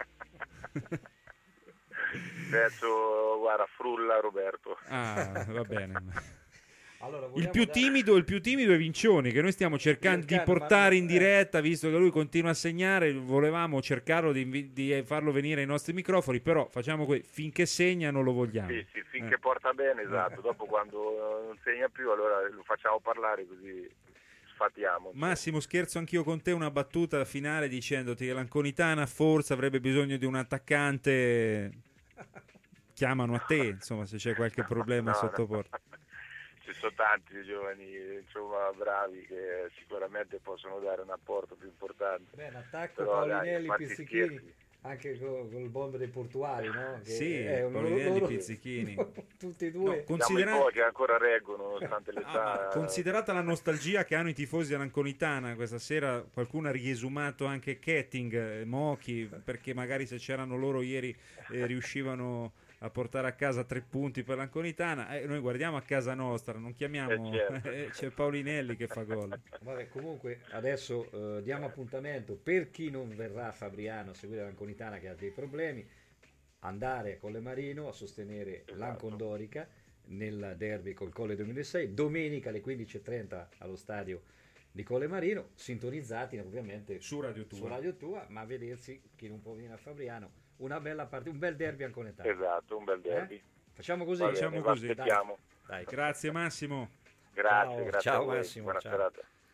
Adesso, guarda, Frulla Roberto. Ah, va bene. Allora, il più timido è Vincioni, che noi stiamo cercando di portare in diretta, visto che lui continua a segnare. Volevamo cercarlo di farlo venire ai nostri microfoni, però facciamo finché segna non lo vogliamo. Sì, finché porta bene, esatto. Dopo quando non segna più, allora lo facciamo parlare, così sfatiamo. Massimo, scherzo anch'io con te una battuta finale dicendoti che l'Anconitana forse avrebbe bisogno di un attaccante. Chiamano a te, insomma, se c'è qualche problema sotto porta. Ci sono tanti giovani, insomma, bravi, che sicuramente possono dare un apporto più importante. Beh, l'attacco Paulinelli, Pizzichini, anche col bomber dei portuali, no? Che sì, Paulinelli, Pizzichini. Tutti e due. No, siamo che ancora reggono, nonostante l'età. Considerata la nostalgia che hanno i tifosi dell'Anconitana, questa sera qualcuno ha riesumato anche Ketting, Mochi, perché magari se c'erano loro ieri riuscivano a portare a casa 3 punti per l'Anconitana. Noi guardiamo a casa nostra, non chiamiamo certo. C'è Paulinelli che fa gol. Vabbè, comunque adesso diamo appuntamento per chi non verrà a Fabriano a seguire l'Anconitana, che ha dei problemi, andare a Colle Marino a sostenere l'Ancondorica nel derby col Colle 2006 domenica alle 15:30 allo stadio di Colle Marino, sintonizzati ovviamente su Radio Tua, ma a vedersi chi non può venire a Fabriano. Una bella partita, un bel derby anconetano. Esatto, un bel derby. Facciamo così. Facciamo così. Aspettiamo. Dai. Grazie Massimo. Grazie, Ciao a voi. Massimo. Buona Ciao. serata.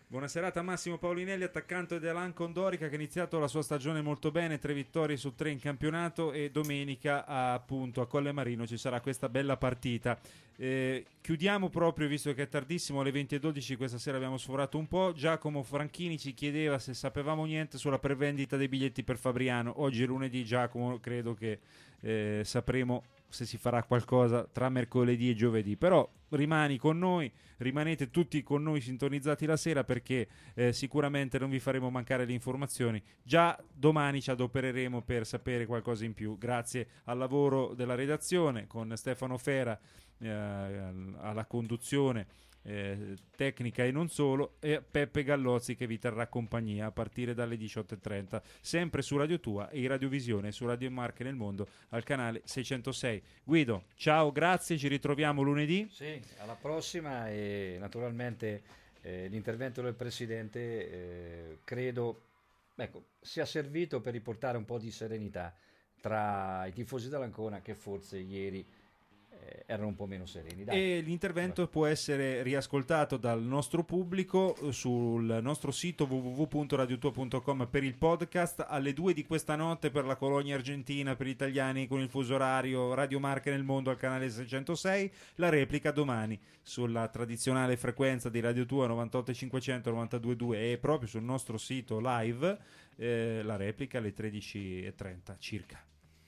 Buona serata a Massimo Paulinelli, attaccante dell'Ancon Dorica, che ha iniziato la sua stagione molto bene, 3 vittorie su 3 in campionato, e domenica appunto a Colle Marino ci sarà questa bella partita. Chiudiamo proprio, visto che è tardissimo, alle 20:12 questa sera abbiamo sforato un po'. Giacomo Franchini ci chiedeva se sapevamo niente sulla prevendita dei biglietti per Fabriano. Oggi è lunedì, Giacomo, credo che sapremo se si farà qualcosa tra mercoledì e giovedì, però rimani con noi, rimanete tutti con noi sintonizzati la sera, perché sicuramente non vi faremo mancare le informazioni. Già domani ci adopereremo per sapere qualcosa in più, grazie al lavoro della redazione con Stefano Fera alla conduzione tecnica e non solo, e Peppe Gallozzi che vi terrà compagnia a partire dalle 18:30, sempre su Radio Tua e in radiovisione su Radio Marche nel Mondo al canale 606. Guido, ciao, grazie, ci ritroviamo lunedì. Sì, alla prossima, e naturalmente l'intervento del Presidente credo sia servito per riportare un po' di serenità tra i tifosi dell'Ancona, che forse ieri erano un po' meno sereni. Dai. E l'intervento può essere riascoltato dal nostro pubblico sul nostro sito www.radiotua.com per il podcast, alle 2 di questa notte per la colonia argentina, per gli italiani con il fuso orario Radio Marche nel Mondo al canale 606, la replica domani sulla tradizionale frequenza di Radio Tua 98.500 92.2 e proprio sul nostro sito live la replica alle 13:30 circa.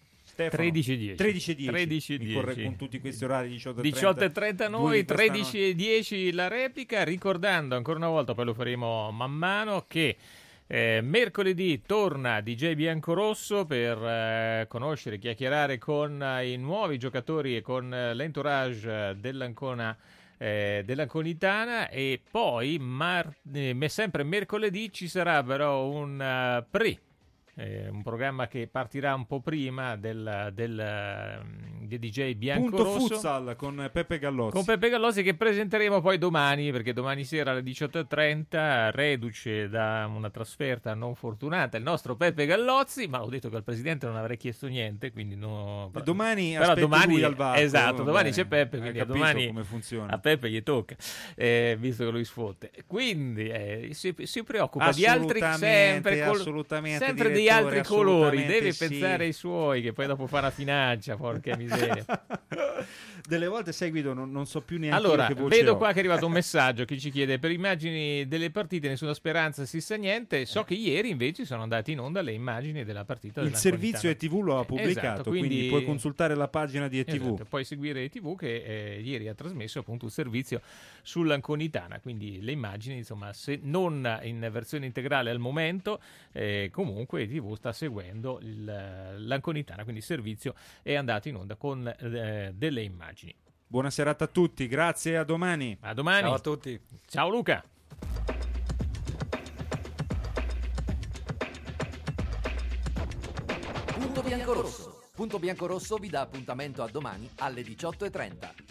13:10 con tutti questi orari, 18:30 noi, 13:10 la replica, ricordando ancora una volta, poi lo faremo man mano, che mercoledì torna DJ Biancorosso per conoscere, chiacchierare con i nuovi giocatori e con l'entourage dell'Anconitana, e poi sempre mercoledì ci sarà però un un programma che partirà un po' prima del DJ Biancorosso, Punto Futsal con Peppe Gallozzi, che presenteremo poi domani, perché domani sera alle 18:30, reduce da una trasferta non fortunata, il nostro Peppe Gallozzi, ma ho detto che al Presidente non avrei chiesto niente, quindi domani domani lui al varco. Esatto, domani c'è Peppe, quindi domani come funziona. A Peppe gli tocca, visto che lui sfotte, quindi si preoccupa di altri, sempre degli altri colori, deve pensare ai suoi, che poi dopo fa una finaccia, porca miseria. Delle volte, sai Guido, non so più neanche allora, che voce vedo ho. qua che è arrivato un messaggio che ci chiede: per immagini delle partite nessuna speranza, si sa niente. So che ieri invece sono andate in onda le immagini della partita il servizio ETV lo ha pubblicato, esatto, quindi puoi consultare la pagina di ETV, esatto, puoi seguire ETV che ieri ha trasmesso appunto un servizio sull'Anconitana, quindi le immagini, insomma, se non in versione integrale al momento, comunque ETV sta seguendo l'Anconitana, quindi il servizio è andato in onda con delle immagini. Buona serata a tutti, grazie, a domani. A domani. Ciao a tutti. Ciao Luca. Punto Biancorosso vi dà appuntamento a domani alle 18:30.